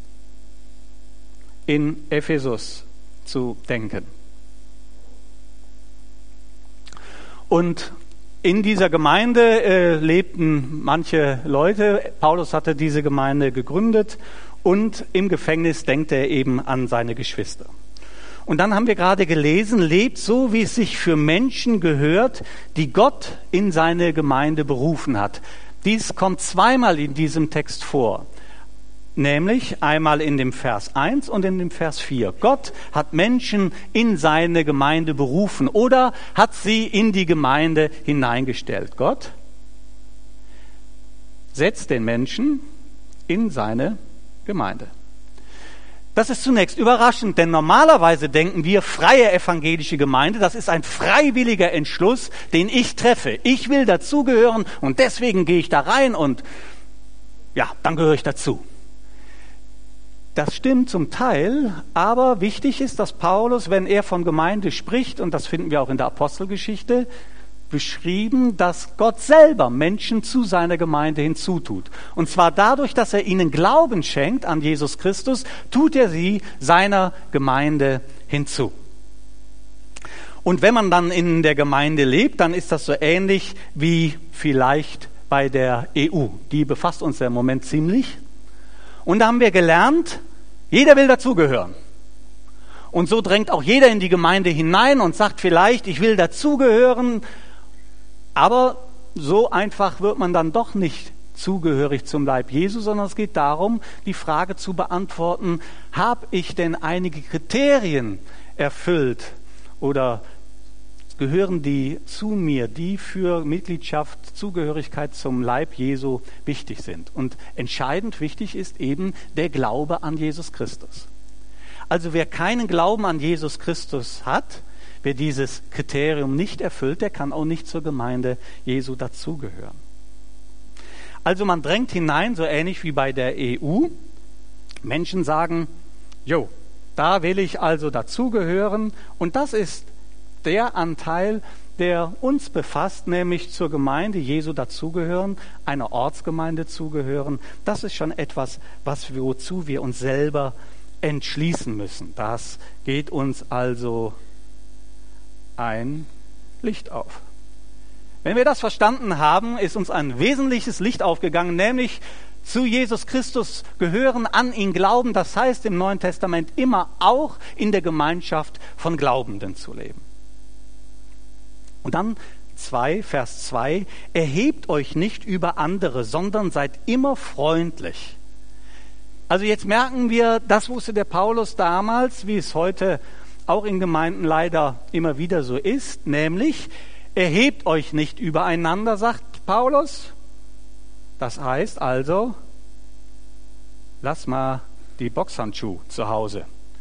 in Ephesus zu denken. Und in dieser Gemeinde lebten manche Leute. Paulus hatte diese Gemeinde gegründet und im Gefängnis denkt er eben an seine Geschwister. Und dann haben wir gerade gelesen, lebt so, wie es sich für Menschen gehört, die Gott in seine Gemeinde berufen hat. Dies kommt zweimal in diesem Text vor, nämlich einmal in dem Vers 1 und in dem Vers 4. Gott hat Menschen in seine Gemeinde berufen oder hat sie in die Gemeinde hineingestellt. Gott setzt den Menschen in seine Gemeinde. Das ist zunächst überraschend, denn normalerweise denken wir, freie evangelische Gemeinde, das ist ein freiwilliger Entschluss, den ich treffe. Ich will dazugehören und deswegen gehe ich da rein und ja, dann gehöre ich dazu. Das stimmt zum Teil, aber wichtig ist, dass Paulus, wenn er von Gemeinde spricht, und das finden wir auch in der Apostelgeschichte, beschrieben, dass Gott selber Menschen zu seiner Gemeinde hinzutut. Und zwar dadurch, dass er ihnen Glauben schenkt an Jesus Christus, tut er sie seiner Gemeinde hinzu. Und wenn man dann in der Gemeinde lebt, dann ist das so ähnlich wie vielleicht bei der EU. Die befasst uns ja im Moment ziemlich. Und da haben wir gelernt, jeder will dazugehören. Und so drängt auch jeder in die Gemeinde hinein und sagt vielleicht, ich will dazugehören. Aber so einfach wird man dann doch nicht zugehörig zum Leib Jesu, sondern es geht darum, die Frage zu beantworten, habe ich denn einige Kriterien erfüllt oder gehören die zu mir, die für Mitgliedschaft, Zugehörigkeit zum Leib Jesu wichtig sind. Und entscheidend wichtig ist eben der Glaube an Jesus Christus. Also wer keinen Glauben an Jesus Christus hat, wer dieses Kriterium nicht erfüllt, der kann auch nicht zur Gemeinde Jesu dazugehören. Also man drängt hinein, so ähnlich wie bei der EU. Menschen sagen, jo, da will ich also dazugehören und das ist der Anteil, der uns befasst, nämlich zur Gemeinde Jesu dazugehören, einer Ortsgemeinde zugehören. Das ist schon etwas, wozu wir uns selber entschließen müssen. Das geht uns also ein Licht auf. Wenn wir das verstanden haben, ist uns ein wesentliches Licht aufgegangen, nämlich zu Jesus Christus gehören, an ihn glauben. Das heißt im Neuen Testament immer auch in der Gemeinschaft von Glaubenden zu leben. Und dann Vers 2, erhebt euch nicht über andere, sondern seid immer freundlich. Also jetzt merken wir, das wusste der Paulus damals, wie es heute auch in Gemeinden leider immer wieder so ist, nämlich erhebt euch nicht übereinander, sagt Paulus. Das heißt also, lass mal die Boxhandschuhe zu Hause.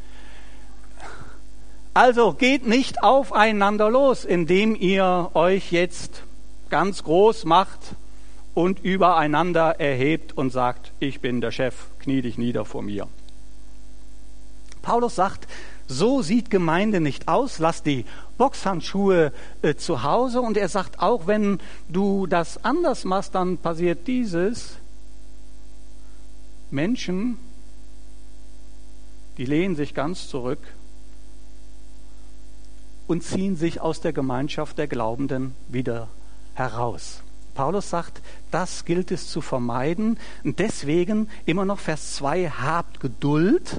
Also geht nicht aufeinander los, indem ihr euch jetzt ganz groß macht und übereinander erhebt und sagt, ich bin der Chef, knie dich nieder vor mir. Paulus sagt, so sieht Gemeinde nicht aus, lass die Boxhandschuhe zu Hause. Und er sagt auch, wenn du das anders machst, dann passiert dieses. Menschen, die lehnen sich ganz zurück und ziehen sich aus der Gemeinschaft der Glaubenden wieder heraus. Paulus sagt, das gilt es zu vermeiden. Und deswegen immer noch Vers 2, habt Geduld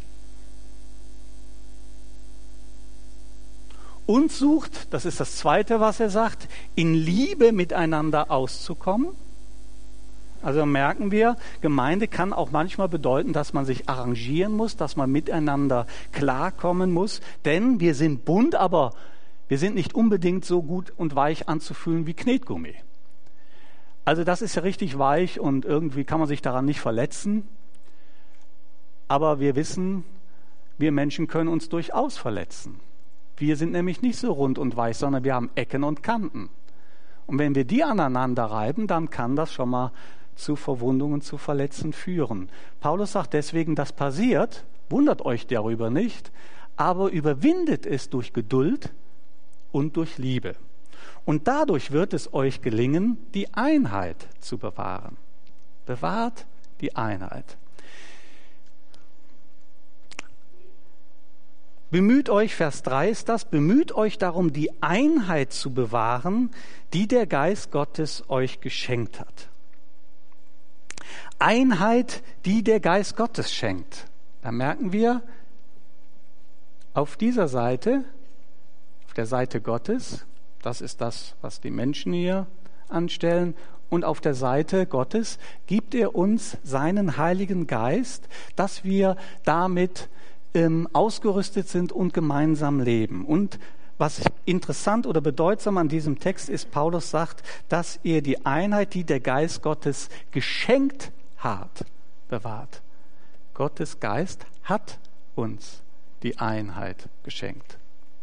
und sucht, das ist das Zweite, was er sagt, in Liebe miteinander auszukommen. Also merken wir, Gemeinde kann auch manchmal bedeuten, dass man sich arrangieren muss, dass man miteinander klarkommen muss. Denn wir sind bunt, aber wir sind nicht unbedingt so gut und weich anzufühlen wie Knetgummi. Also das ist ja richtig weich und irgendwie kann man sich daran nicht verletzen. Aber wir wissen, wir Menschen können uns durchaus verletzen. Wir sind nämlich nicht so rund und weich, sondern wir haben Ecken und Kanten. Und wenn wir die aneinander reiben, dann kann das schon mal zu Verwundungen, zu Verletzen führen. Paulus sagt deswegen, das passiert, wundert euch darüber nicht, aber überwindet es durch Geduld und durch Liebe. Und dadurch wird es euch gelingen, die Einheit zu bewahren. Bewahrt die Einheit. Bemüht euch, Vers 3 ist das, bemüht euch darum, die Einheit zu bewahren, die der Geist Gottes euch geschenkt hat. Einheit, die der Geist Gottes schenkt. Da merken wir, auf dieser Seite, auf der Seite Gottes, das ist das, was die Menschen hier anstellen, und auf der Seite Gottes gibt er uns seinen Heiligen Geist, dass wir damit ausgerüstet sind und gemeinsam leben. Und was interessant oder bedeutsam an diesem Text ist, Paulus sagt, dass er die Einheit, die der Geist Gottes geschenkt hat, bewahrt. Gottes Geist hat uns die Einheit geschenkt.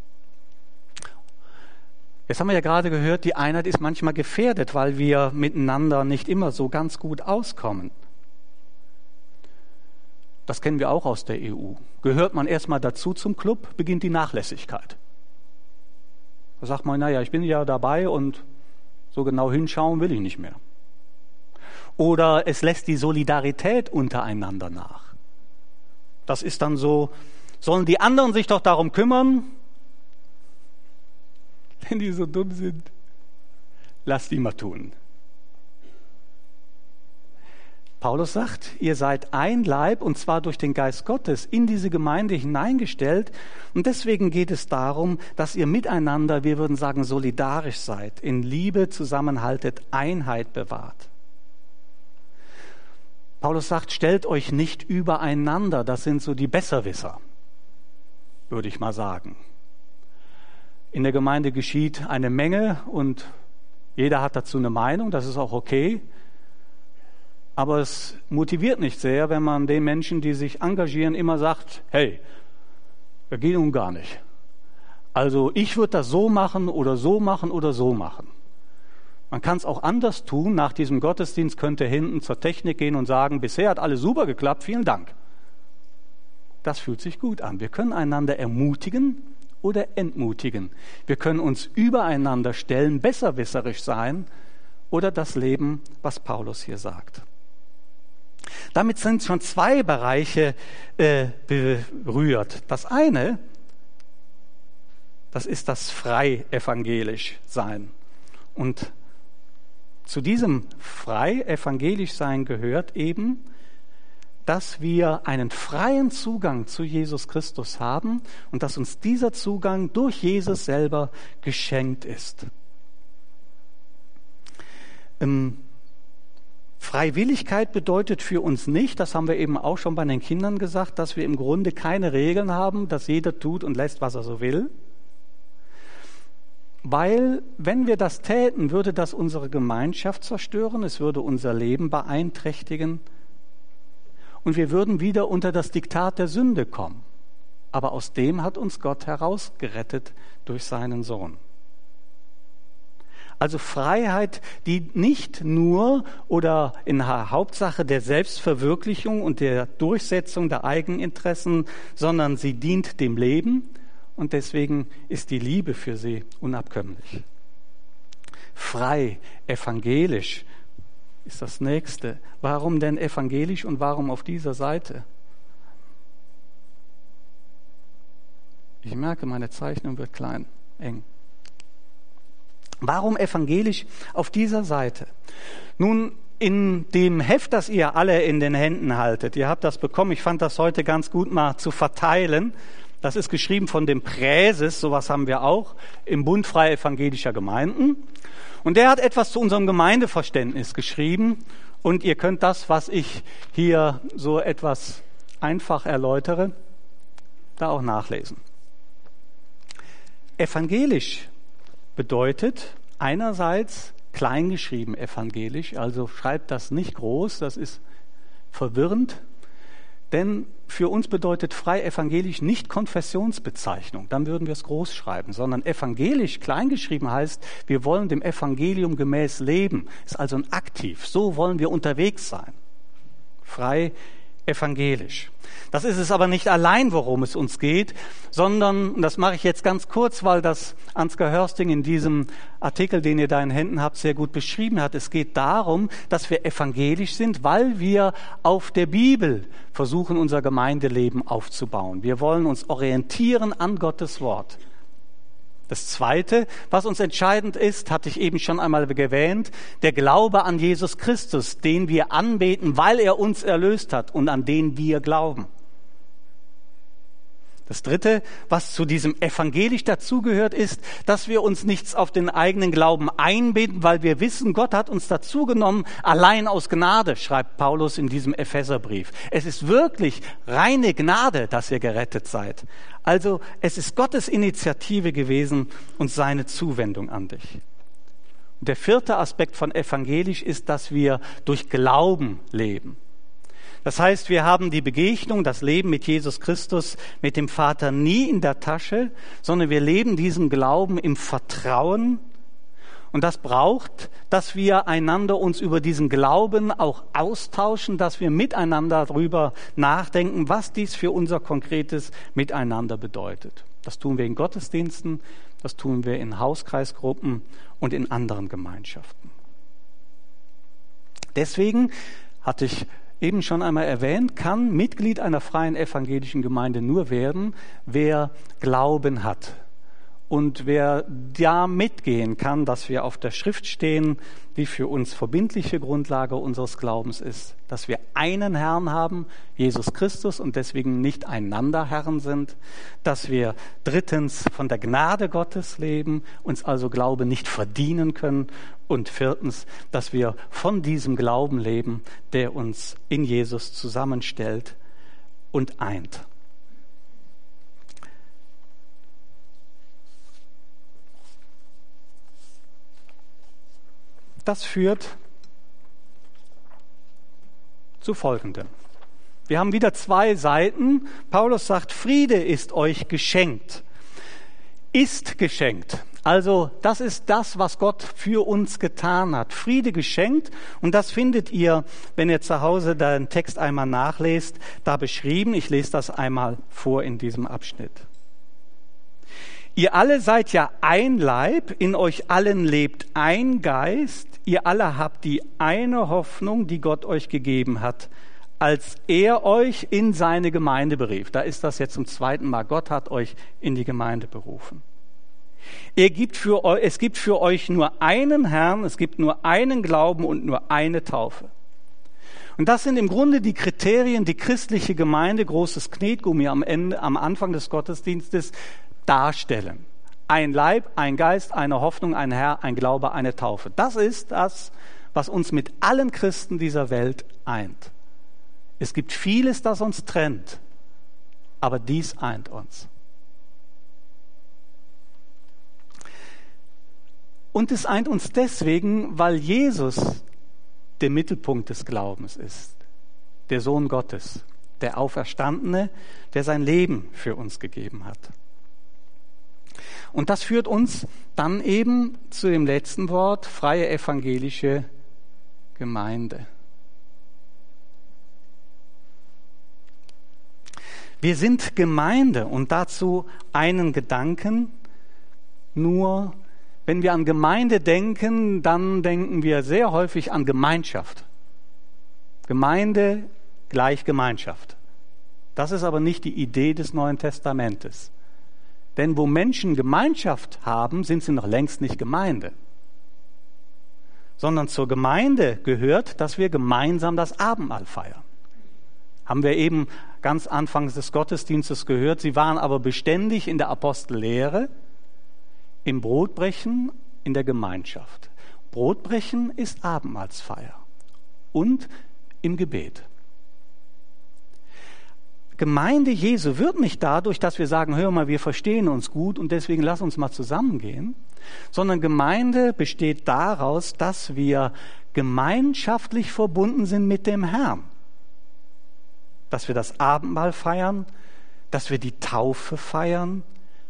Jetzt haben wir ja gerade gehört, die Einheit ist manchmal gefährdet, weil wir miteinander nicht immer so ganz gut auskommen. Das kennen wir auch aus der EU. Gehört man erstmal dazu zum Club, beginnt die Nachlässigkeit. Da sagt man, naja, ich bin ja dabei und so genau hinschauen will ich nicht mehr. Oder es lässt die Solidarität untereinander nach. Das ist dann so, sollen die anderen sich doch darum kümmern, wenn die so dumm sind, lass die mal tun. Paulus sagt, ihr seid ein Leib und zwar durch den Geist Gottes in diese Gemeinde hineingestellt und deswegen geht es darum, dass ihr miteinander, wir würden sagen, solidarisch seid, in Liebe zusammenhaltet, Einheit bewahrt. Paulus sagt, stellt euch nicht übereinander, das sind so die Besserwisser, würde ich mal sagen. In der Gemeinde geschieht eine Menge und jeder hat dazu eine Meinung, das ist auch okay. Aber es motiviert nicht sehr, wenn man den Menschen, die sich engagieren, immer sagt, hey, das geht nun gar nicht. Also ich würde das so machen oder so machen oder so machen. Man kann es auch anders tun. Nach diesem Gottesdienst könnt ihr hinten zur Technik gehen und sagen, bisher hat alles super geklappt, vielen Dank. Das fühlt sich gut an. Wir können einander ermutigen oder entmutigen. Wir können uns übereinander stellen, besserwisserisch sein oder das leben, was Paulus hier sagt. Damit sind schon zwei Bereiche berührt. Das eine, das ist das frei-evangelisch Sein. Und zu diesem frei-evangelisch Sein gehört eben, dass wir einen freien Zugang zu Jesus Christus haben und dass uns dieser Zugang durch Jesus selber geschenkt ist. Freiwilligkeit bedeutet für uns nicht, das haben wir eben auch schon bei den Kindern gesagt, dass wir im Grunde keine Regeln haben, dass jeder tut und lässt, was er so will. Weil, wenn wir das täten, würde das unsere Gemeinschaft zerstören, es würde unser Leben beeinträchtigen und wir würden wieder unter das Diktat der Sünde kommen. Aber aus dem hat uns Gott herausgerettet durch seinen Sohn. Also Freiheit, die nicht nur oder in der Hauptsache der Selbstverwirklichung und der Durchsetzung der Eigeninteressen, sondern sie dient dem Leben und deswegen ist die Liebe für sie unabkömmlich. Frei, evangelisch ist das Nächste. Warum denn evangelisch und warum auf dieser Seite? Ich merke, meine Zeichnung wird klein, eng. Warum evangelisch auf dieser Seite? Nun, in dem Heft, das ihr alle in den Händen haltet, ihr habt das bekommen, ich fand das heute ganz gut mal zu verteilen. Das ist geschrieben von dem Präses, sowas haben wir auch, im Bund Freie Evangelischer Gemeinden. Und der hat etwas zu unserem Gemeindeverständnis geschrieben. Und ihr könnt das, was ich hier so etwas einfach erläutere, da auch nachlesen. Evangelisch bedeutet einerseits kleingeschrieben evangelisch, also schreibt das nicht groß, das ist verwirrend, denn für uns bedeutet frei evangelisch nicht Konfessionsbezeichnung, dann würden wir es groß schreiben, sondern evangelisch kleingeschrieben heißt, wir wollen dem Evangelium gemäß leben, ist also ein Aktiv, so wollen wir unterwegs sein, frei evangelisch. Das ist es aber nicht allein, worum es uns geht, sondern, und das mache ich jetzt ganz kurz, weil das Ansgar Hörsting in diesem Artikel, den ihr da in Händen habt, sehr gut beschrieben hat. Es geht darum, dass wir evangelisch sind, weil wir auf der Bibel versuchen, unser Gemeindeleben aufzubauen. Wir wollen uns orientieren an Gottes Wort. Das Zweite, was uns entscheidend ist, hatte ich eben schon einmal erwähnt, der Glaube an Jesus Christus, den wir anbeten, weil er uns erlöst hat und an den wir glauben. Das Dritte, was zu diesem evangelisch dazugehört, ist, dass wir uns nichts auf den eigenen Glauben einbilden, weil wir wissen, Gott hat uns dazu genommen, allein aus Gnade, schreibt Paulus in diesem Epheserbrief. Es ist wirklich reine Gnade, dass ihr gerettet seid. Also es ist Gottes Initiative gewesen und seine Zuwendung an dich. Und der vierte Aspekt von evangelisch ist, dass wir durch Glauben leben. Das heißt, wir haben die Begegnung, das Leben mit Jesus Christus, mit dem Vater nie in der Tasche, sondern wir leben diesen Glauben im Vertrauen. Und das braucht, dass wir einander uns über diesen Glauben auch austauschen, dass wir miteinander darüber nachdenken, was dies für unser konkretes Miteinander bedeutet. Das tun wir in Gottesdiensten, das tun wir in Hauskreisgruppen und in anderen Gemeinschaften. Deswegen hatte ich eben schon einmal erwähnt, kann Mitglied einer freien evangelischen Gemeinde nur werden, wer Glauben hat. Und wer da mitgehen kann, dass wir auf der Schrift stehen, die für uns verbindliche Grundlage unseres Glaubens ist, dass wir einen Herrn haben, Jesus Christus, und deswegen nicht einander Herren sind, dass wir drittens von der Gnade Gottes leben, uns also Glaube nicht verdienen können, und viertens, dass wir von diesem Glauben leben, der uns in Jesus zusammenstellt und eint. Das führt zu Folgendem. Wir haben wieder zwei Seiten. Paulus sagt, Friede ist euch geschenkt. Ist geschenkt. Also das ist das, was Gott für uns getan hat. Friede geschenkt. Und das findet ihr, wenn ihr zu Hause den Text einmal nachlest, da beschrieben. Ich lese das einmal vor in diesem Abschnitt. Ihr alle seid ja ein Leib, in euch allen lebt ein Geist, ihr alle habt die eine Hoffnung, die Gott euch gegeben hat, als er euch in seine Gemeinde berief. Da ist das jetzt zum zweiten Mal. Gott hat euch in die Gemeinde berufen. Es gibt für euch nur einen Herrn, es gibt nur einen Glauben und nur eine Taufe. Und das sind im Grunde die Kriterien, die christliche Gemeinde, großes Knetgummi am Anfang des Gottesdienstes, darstellen. Ein Leib, ein Geist, eine Hoffnung, ein Herr, ein Glaube, eine Taufe. Das ist das, was uns mit allen Christen dieser Welt eint. Es gibt vieles, das uns trennt, aber dies eint uns. Und es eint uns deswegen, weil Jesus der Mittelpunkt des Glaubens ist, der Sohn Gottes, der Auferstandene, der sein Leben für uns gegeben hat. Und das führt uns dann eben zu dem letzten Wort, freie evangelische Gemeinde. Wir sind Gemeinde und dazu einen Gedanken. Nur wenn wir an Gemeinde denken, dann denken wir sehr häufig an Gemeinschaft. Gemeinde gleich Gemeinschaft. Das ist aber nicht die Idee des Neuen Testamentes. Denn wo Menschen Gemeinschaft haben, sind sie noch längst nicht Gemeinde. Sondern zur Gemeinde gehört, dass wir gemeinsam das Abendmahl feiern. Haben wir eben ganz anfangs des Gottesdienstes gehört. Sie waren aber beständig in der Apostellehre, im Brotbrechen, in der Gemeinschaft. Brotbrechen ist Abendmahlsfeier. und im Gebet. Gemeinde Jesu wird nicht dadurch, dass wir sagen, hör mal, wir verstehen uns gut und deswegen lass uns mal zusammengehen, sondern Gemeinde besteht daraus, dass wir gemeinschaftlich verbunden sind mit dem Herrn. Dass wir das Abendmahl feiern, dass wir die Taufe feiern.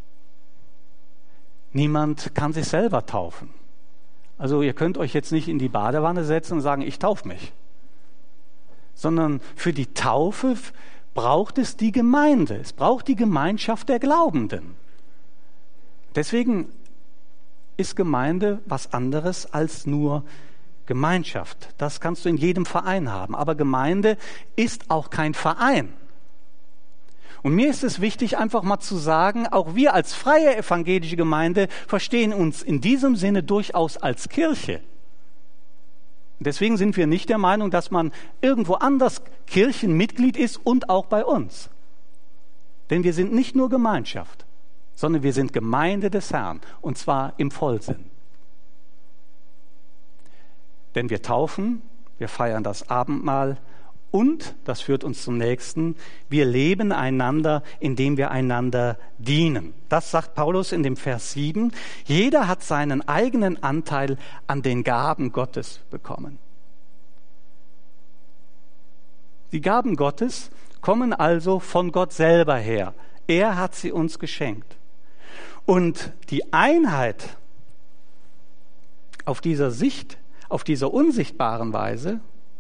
Niemand kann sich selber taufen. Also ihr könnt euch jetzt nicht in die Badewanne setzen und sagen, ich taufe mich. Sondern für die Taufe braucht es die Gemeinde. Es braucht die Gemeinschaft der Glaubenden. Deswegen ist Gemeinde was anderes als nur Gemeinschaft. Das kannst du in jedem Verein haben. Aber Gemeinde ist auch kein Verein. Und mir ist es wichtig, einfach mal zu sagen, auch wir als freie evangelische Gemeinde verstehen uns in diesem Sinne durchaus als Kirche. Deswegen sind wir nicht der Meinung, dass man irgendwo anders Kirchenmitglied ist und auch bei uns. Denn wir sind nicht nur Gemeinschaft, sondern wir sind Gemeinde des Herrn, und zwar im Vollsinn. Denn wir taufen, wir feiern das Abendmahl und, das führt uns zum nächsten, wir leben einander, indem wir einander dienen. Das sagt Paulus in dem Vers 7. Jeder hat seinen eigenen Anteil an den Gaben Gottes bekommen. Die Gaben Gottes kommen also von Gott selber her. Er hat sie uns geschenkt. Und die Einheit auf dieser Sicht, auf dieser unsichtbaren Weise,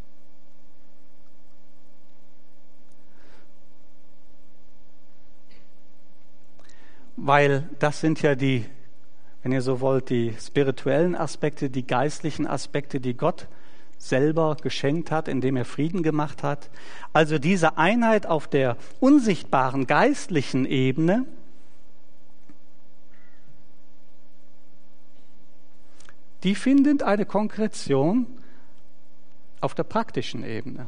weil das sind ja die, wenn ihr so wollt, die spirituellen Aspekte, die geistlichen Aspekte, die Gott selber geschenkt hat, indem er Frieden gemacht hat. Also diese Einheit auf der unsichtbaren geistlichen Ebene, die findet eine Konkretion auf der praktischen Ebene.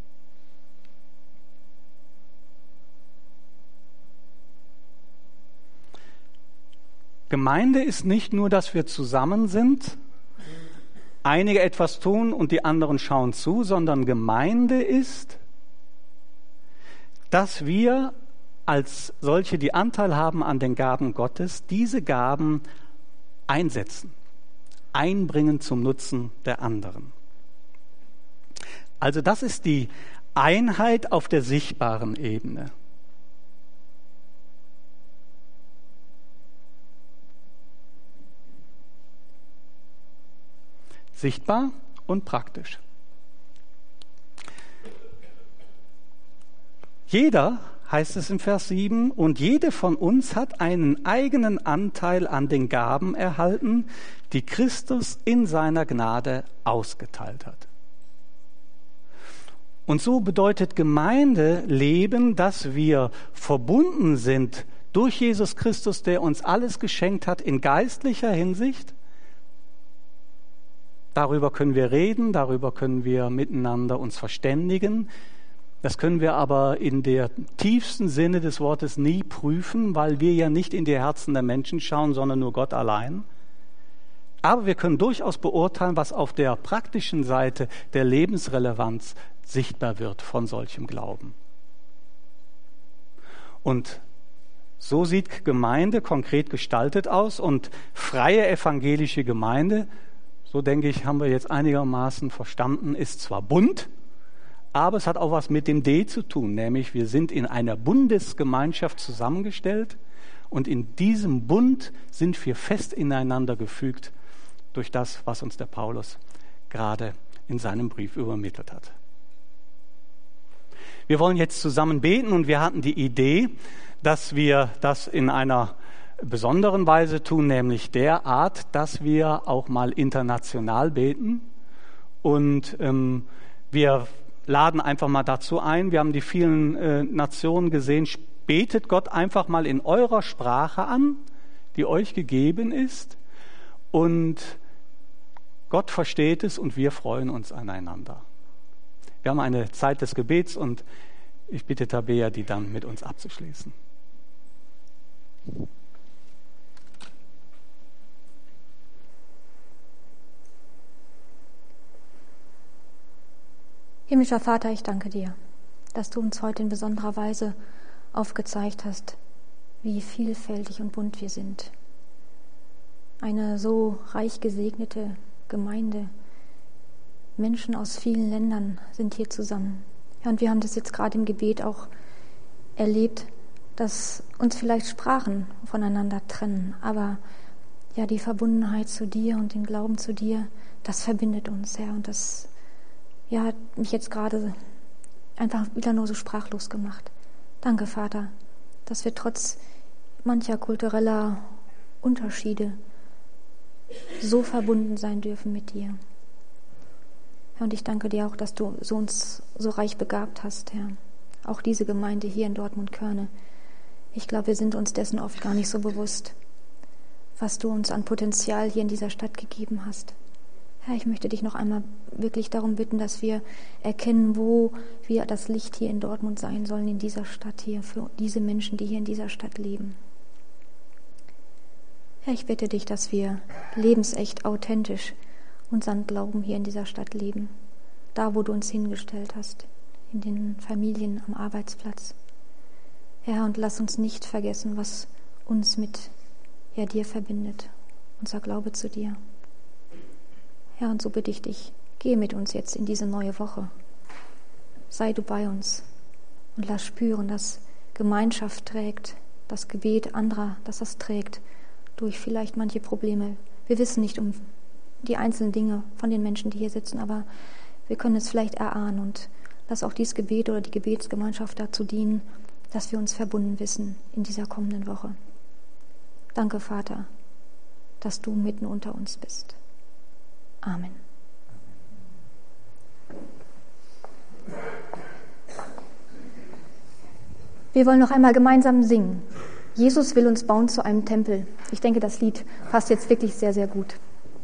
Gemeinde ist nicht nur, dass wir zusammen sind, einige etwas tun und die anderen schauen zu, sondern Gemeinde ist, dass wir als solche, die Anteil haben an den Gaben Gottes, diese Gaben einsetzen, einbringen zum Nutzen der anderen. Also das ist die Einheit auf der sichtbaren Ebene. Sichtbar und praktisch. Jeder, heißt es im Vers 7, und jede von uns hat einen eigenen Anteil an den Gaben erhalten, die Christus in seiner Gnade ausgeteilt hat. Und so bedeutet Gemeindeleben, dass wir verbunden sind durch Jesus Christus, der uns alles geschenkt hat in geistlicher Hinsicht. Darüber können wir reden, darüber können wir miteinander uns verständigen. Das können wir aber in der tiefsten Sinne des Wortes nie prüfen, weil wir ja nicht in die Herzen der Menschen schauen, sondern nur Gott allein. Aber wir können durchaus beurteilen, was auf der praktischen Seite der Lebensrelevanz sichtbar wird von solchem Glauben. Und so sieht Gemeinde konkret gestaltet aus, und freie evangelische Gemeinde, so denke ich, haben wir jetzt einigermaßen verstanden, ist zwar bunt, aber es hat auch was mit dem D zu tun, nämlich wir sind in einer Bundesgemeinschaft zusammengestellt und in diesem Bund sind wir fest ineinander gefügt durch das, was uns der Paulus gerade in seinem Brief übermittelt hat. Wir wollen jetzt zusammen beten und wir hatten die Idee, dass wir das in einer besonderen Weise tun, nämlich der Art, dass wir auch mal international beten. Und wir laden einfach mal dazu ein. Wir haben die vielen Nationen gesehen. Betet Gott einfach mal in eurer Sprache an, die euch gegeben ist. Und Gott versteht es und wir freuen uns aneinander. Wir haben eine Zeit des Gebets und ich bitte Tabea, die dann mit uns abzuschließen. Himmlischer Vater, ich danke dir, dass du uns heute in besonderer Weise aufgezeigt hast, wie vielfältig und bunt wir sind. Eine so reich gesegnete Gemeinde. Menschen aus vielen Ländern sind hier zusammen. Ja, und wir haben das jetzt gerade im Gebet auch erlebt, dass uns vielleicht Sprachen voneinander trennen, aber ja, die Verbundenheit zu dir und den Glauben zu dir, das verbindet uns, Herr. Und das hat mich jetzt gerade einfach wieder nur so sprachlos gemacht. Danke, Vater, dass wir trotz mancher kultureller Unterschiede so verbunden sein dürfen mit dir. Herr, und ich danke dir auch, dass du uns so reich begabt hast, Herr. Auch diese Gemeinde hier in Dortmund-Körne. Ich glaube, wir sind uns dessen oft gar nicht so bewusst, was du uns an Potenzial hier in dieser Stadt gegeben hast. Herr, ich möchte dich noch einmal wirklich darum bitten, dass wir erkennen, wo wir das Licht hier in Dortmund sein sollen, in dieser Stadt hier, für diese Menschen, die hier in dieser Stadt leben. Herr, ich bitte dich, dass wir lebensecht, authentisch unseren Glauben hier in dieser Stadt leben, da, wo du uns hingestellt hast, in den Familien, am Arbeitsplatz. Herr, und lass uns nicht vergessen, was uns mit dir verbindet, unser Glaube zu dir. Herr, und so bitte ich dich, geh mit uns jetzt in diese neue Woche. Sei du bei uns und lass spüren, dass Gemeinschaft trägt, das Gebet anderer, dass das trägt durch vielleicht manche Probleme. Wir wissen nicht um die einzelnen Dinge von den Menschen, die hier sitzen, aber wir können es vielleicht erahnen und lass auch dieses Gebet oder die Gebetsgemeinschaft dazu dienen, dass wir uns verbunden wissen in dieser kommenden Woche. Danke, Vater, dass du mitten unter uns bist. Amen. Wir wollen noch einmal gemeinsam singen. Jesus will uns bauen zu einem Tempel. Ich denke, das Lied passt jetzt wirklich sehr, sehr gut.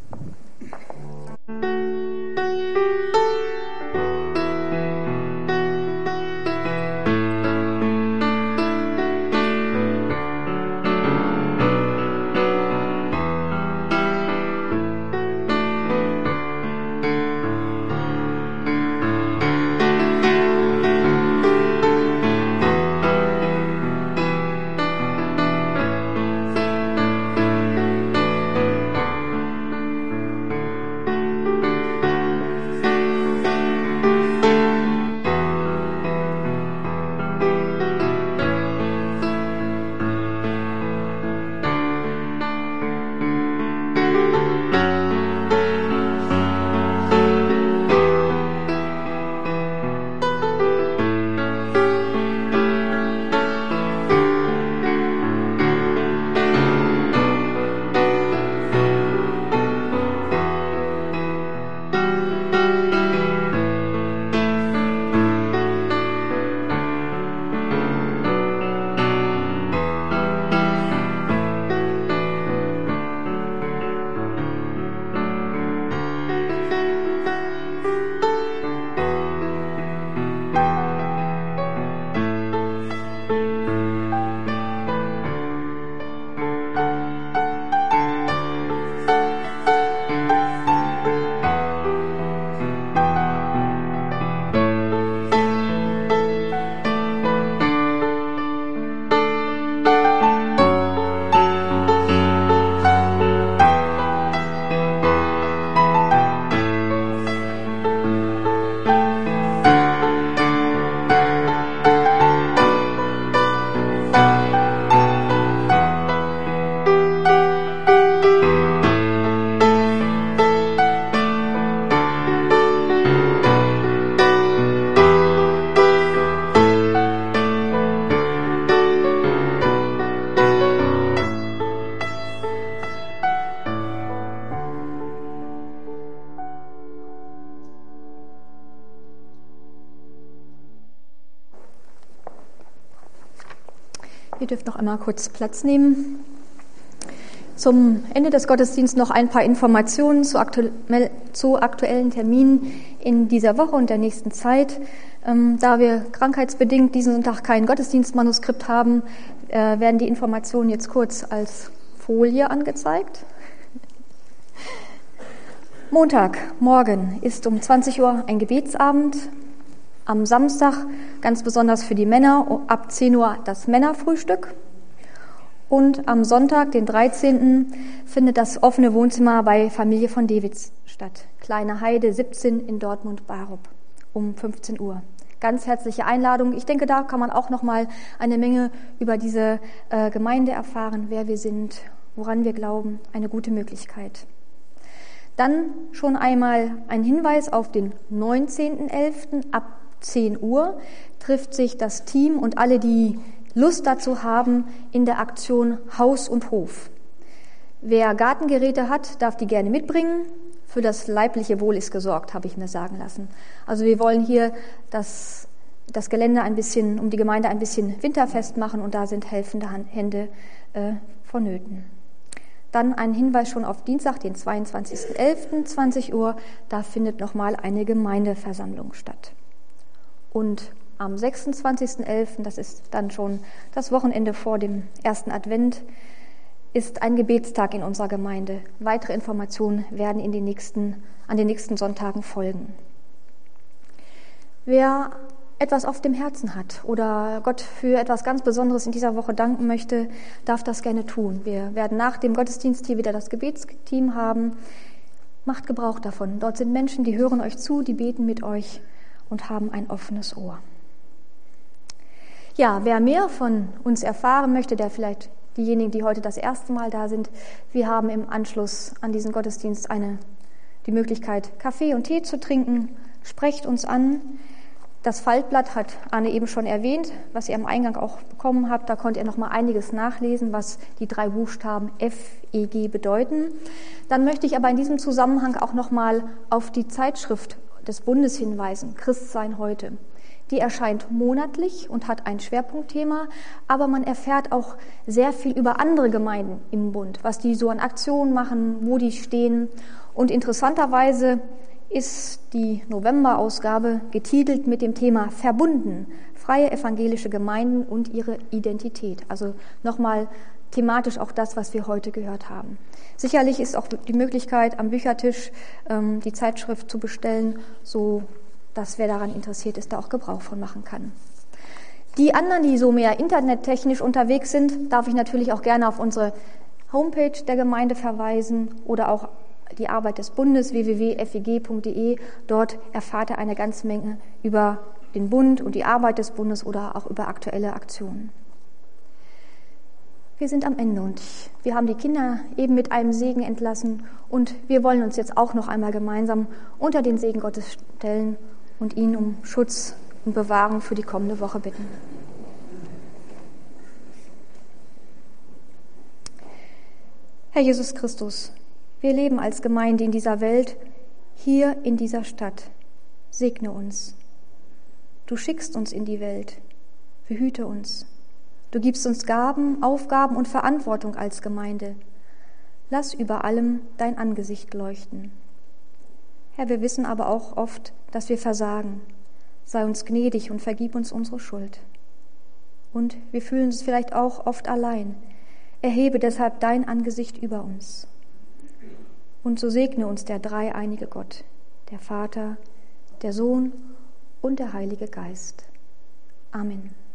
Ihr dürft noch einmal kurz Platz nehmen. Zum Ende des Gottesdienstes noch ein paar Informationen zu aktuellen Terminen in dieser Woche und der nächsten Zeit. Da wir krankheitsbedingt diesen Sonntag kein Gottesdienstmanuskript haben, werden die Informationen jetzt kurz als Folie angezeigt. Montag, morgen ist um 20 Uhr ein Gebetsabend Am Samstag ganz besonders für die Männer ab 10 Uhr das Männerfrühstück. Und am Sonntag, den 13., findet das offene Wohnzimmer bei Familie von Dewitz statt. Kleine Heide 17 in Dortmund-Barup um 15 Uhr. Ganz herzliche Einladung. Ich denke, da kann man auch noch mal eine Menge über diese Gemeinde erfahren, wer wir sind, woran wir glauben. Eine gute Möglichkeit. Dann schon einmal ein Hinweis auf den 19.11. ab 10 Uhr trifft sich das Team und alle, die Lust dazu haben, in der Aktion Haus und Hof. Wer Gartengeräte hat, darf die gerne mitbringen. Für das leibliche Wohl ist gesorgt, habe ich mir sagen lassen. Also wir wollen hier das Gelände ein bisschen, um die Gemeinde ein bisschen winterfest machen und da sind helfende Hände vonnöten. Dann ein Hinweis schon auf Dienstag, den 22.11., 20 Uhr, da findet nochmal eine Gemeindeversammlung statt. Und am 26.11., das ist dann schon das Wochenende vor dem ersten Advent, ist ein Gebetstag in unserer Gemeinde. Weitere Informationen werden an den nächsten Sonntagen folgen. Wer etwas auf dem Herzen hat oder Gott für etwas ganz Besonderes in dieser Woche danken möchte, darf das gerne tun. Wir werden nach dem Gottesdienst hier wieder das Gebetsteam haben. Macht Gebrauch davon. Dort sind Menschen, die hören euch zu, die beten mit euch und haben ein offenes Ohr. Ja, wer mehr von uns erfahren möchte, der vielleicht diejenigen, die heute das erste Mal da sind, wir haben im Anschluss an diesen Gottesdienst die Möglichkeit, Kaffee und Tee zu trinken. Sprecht uns an. Das Faltblatt hat Anne eben schon erwähnt, was ihr am Eingang auch bekommen habt. Da konnt ihr noch mal einiges nachlesen, was die 3 Buchstaben FEG bedeuten. Dann möchte ich aber in diesem Zusammenhang auch noch mal auf die Zeitschrift des Bundes hinweisen, Christsein heute. Die erscheint monatlich und hat ein Schwerpunktthema, aber man erfährt auch sehr viel über andere Gemeinden im Bund, was die so an Aktionen machen, wo die stehen. Und interessanterweise ist die Novemberausgabe getitelt mit dem Thema Verbunden, freie evangelische Gemeinden und ihre Identität. Also nochmal thematisch auch das, was wir heute gehört haben. Sicherlich ist auch die Möglichkeit, am Büchertisch die Zeitschrift zu bestellen, so dass wer daran interessiert ist, da auch Gebrauch von machen kann. Die anderen, die so mehr internettechnisch unterwegs sind, darf ich natürlich auch gerne auf unsere Homepage der Gemeinde verweisen oder auch die Arbeit des Bundes, www.feg.de. Dort erfahrt ihr eine ganze Menge über den Bund und die Arbeit des Bundes oder auch über aktuelle Aktionen. Wir sind am Ende und wir haben die Kinder eben mit einem Segen entlassen und wir wollen uns jetzt auch noch einmal gemeinsam unter den Segen Gottes stellen und ihn um Schutz und Bewahrung für die kommende Woche bitten. Herr Jesus Christus, wir leben als Gemeinde in dieser Welt, hier in dieser Stadt. Segne uns. Du schickst uns in die Welt. Behüte uns. Du gibst uns Gaben, Aufgaben und Verantwortung als Gemeinde. Lass über allem dein Angesicht leuchten. Herr, wir wissen aber auch oft, dass wir versagen. Sei uns gnädig und vergib uns unsere Schuld. Und wir fühlen uns vielleicht auch oft allein. Erhebe deshalb dein Angesicht über uns. Und so segne uns der dreieinige Gott, der Vater, der Sohn und der Heilige Geist. Amen.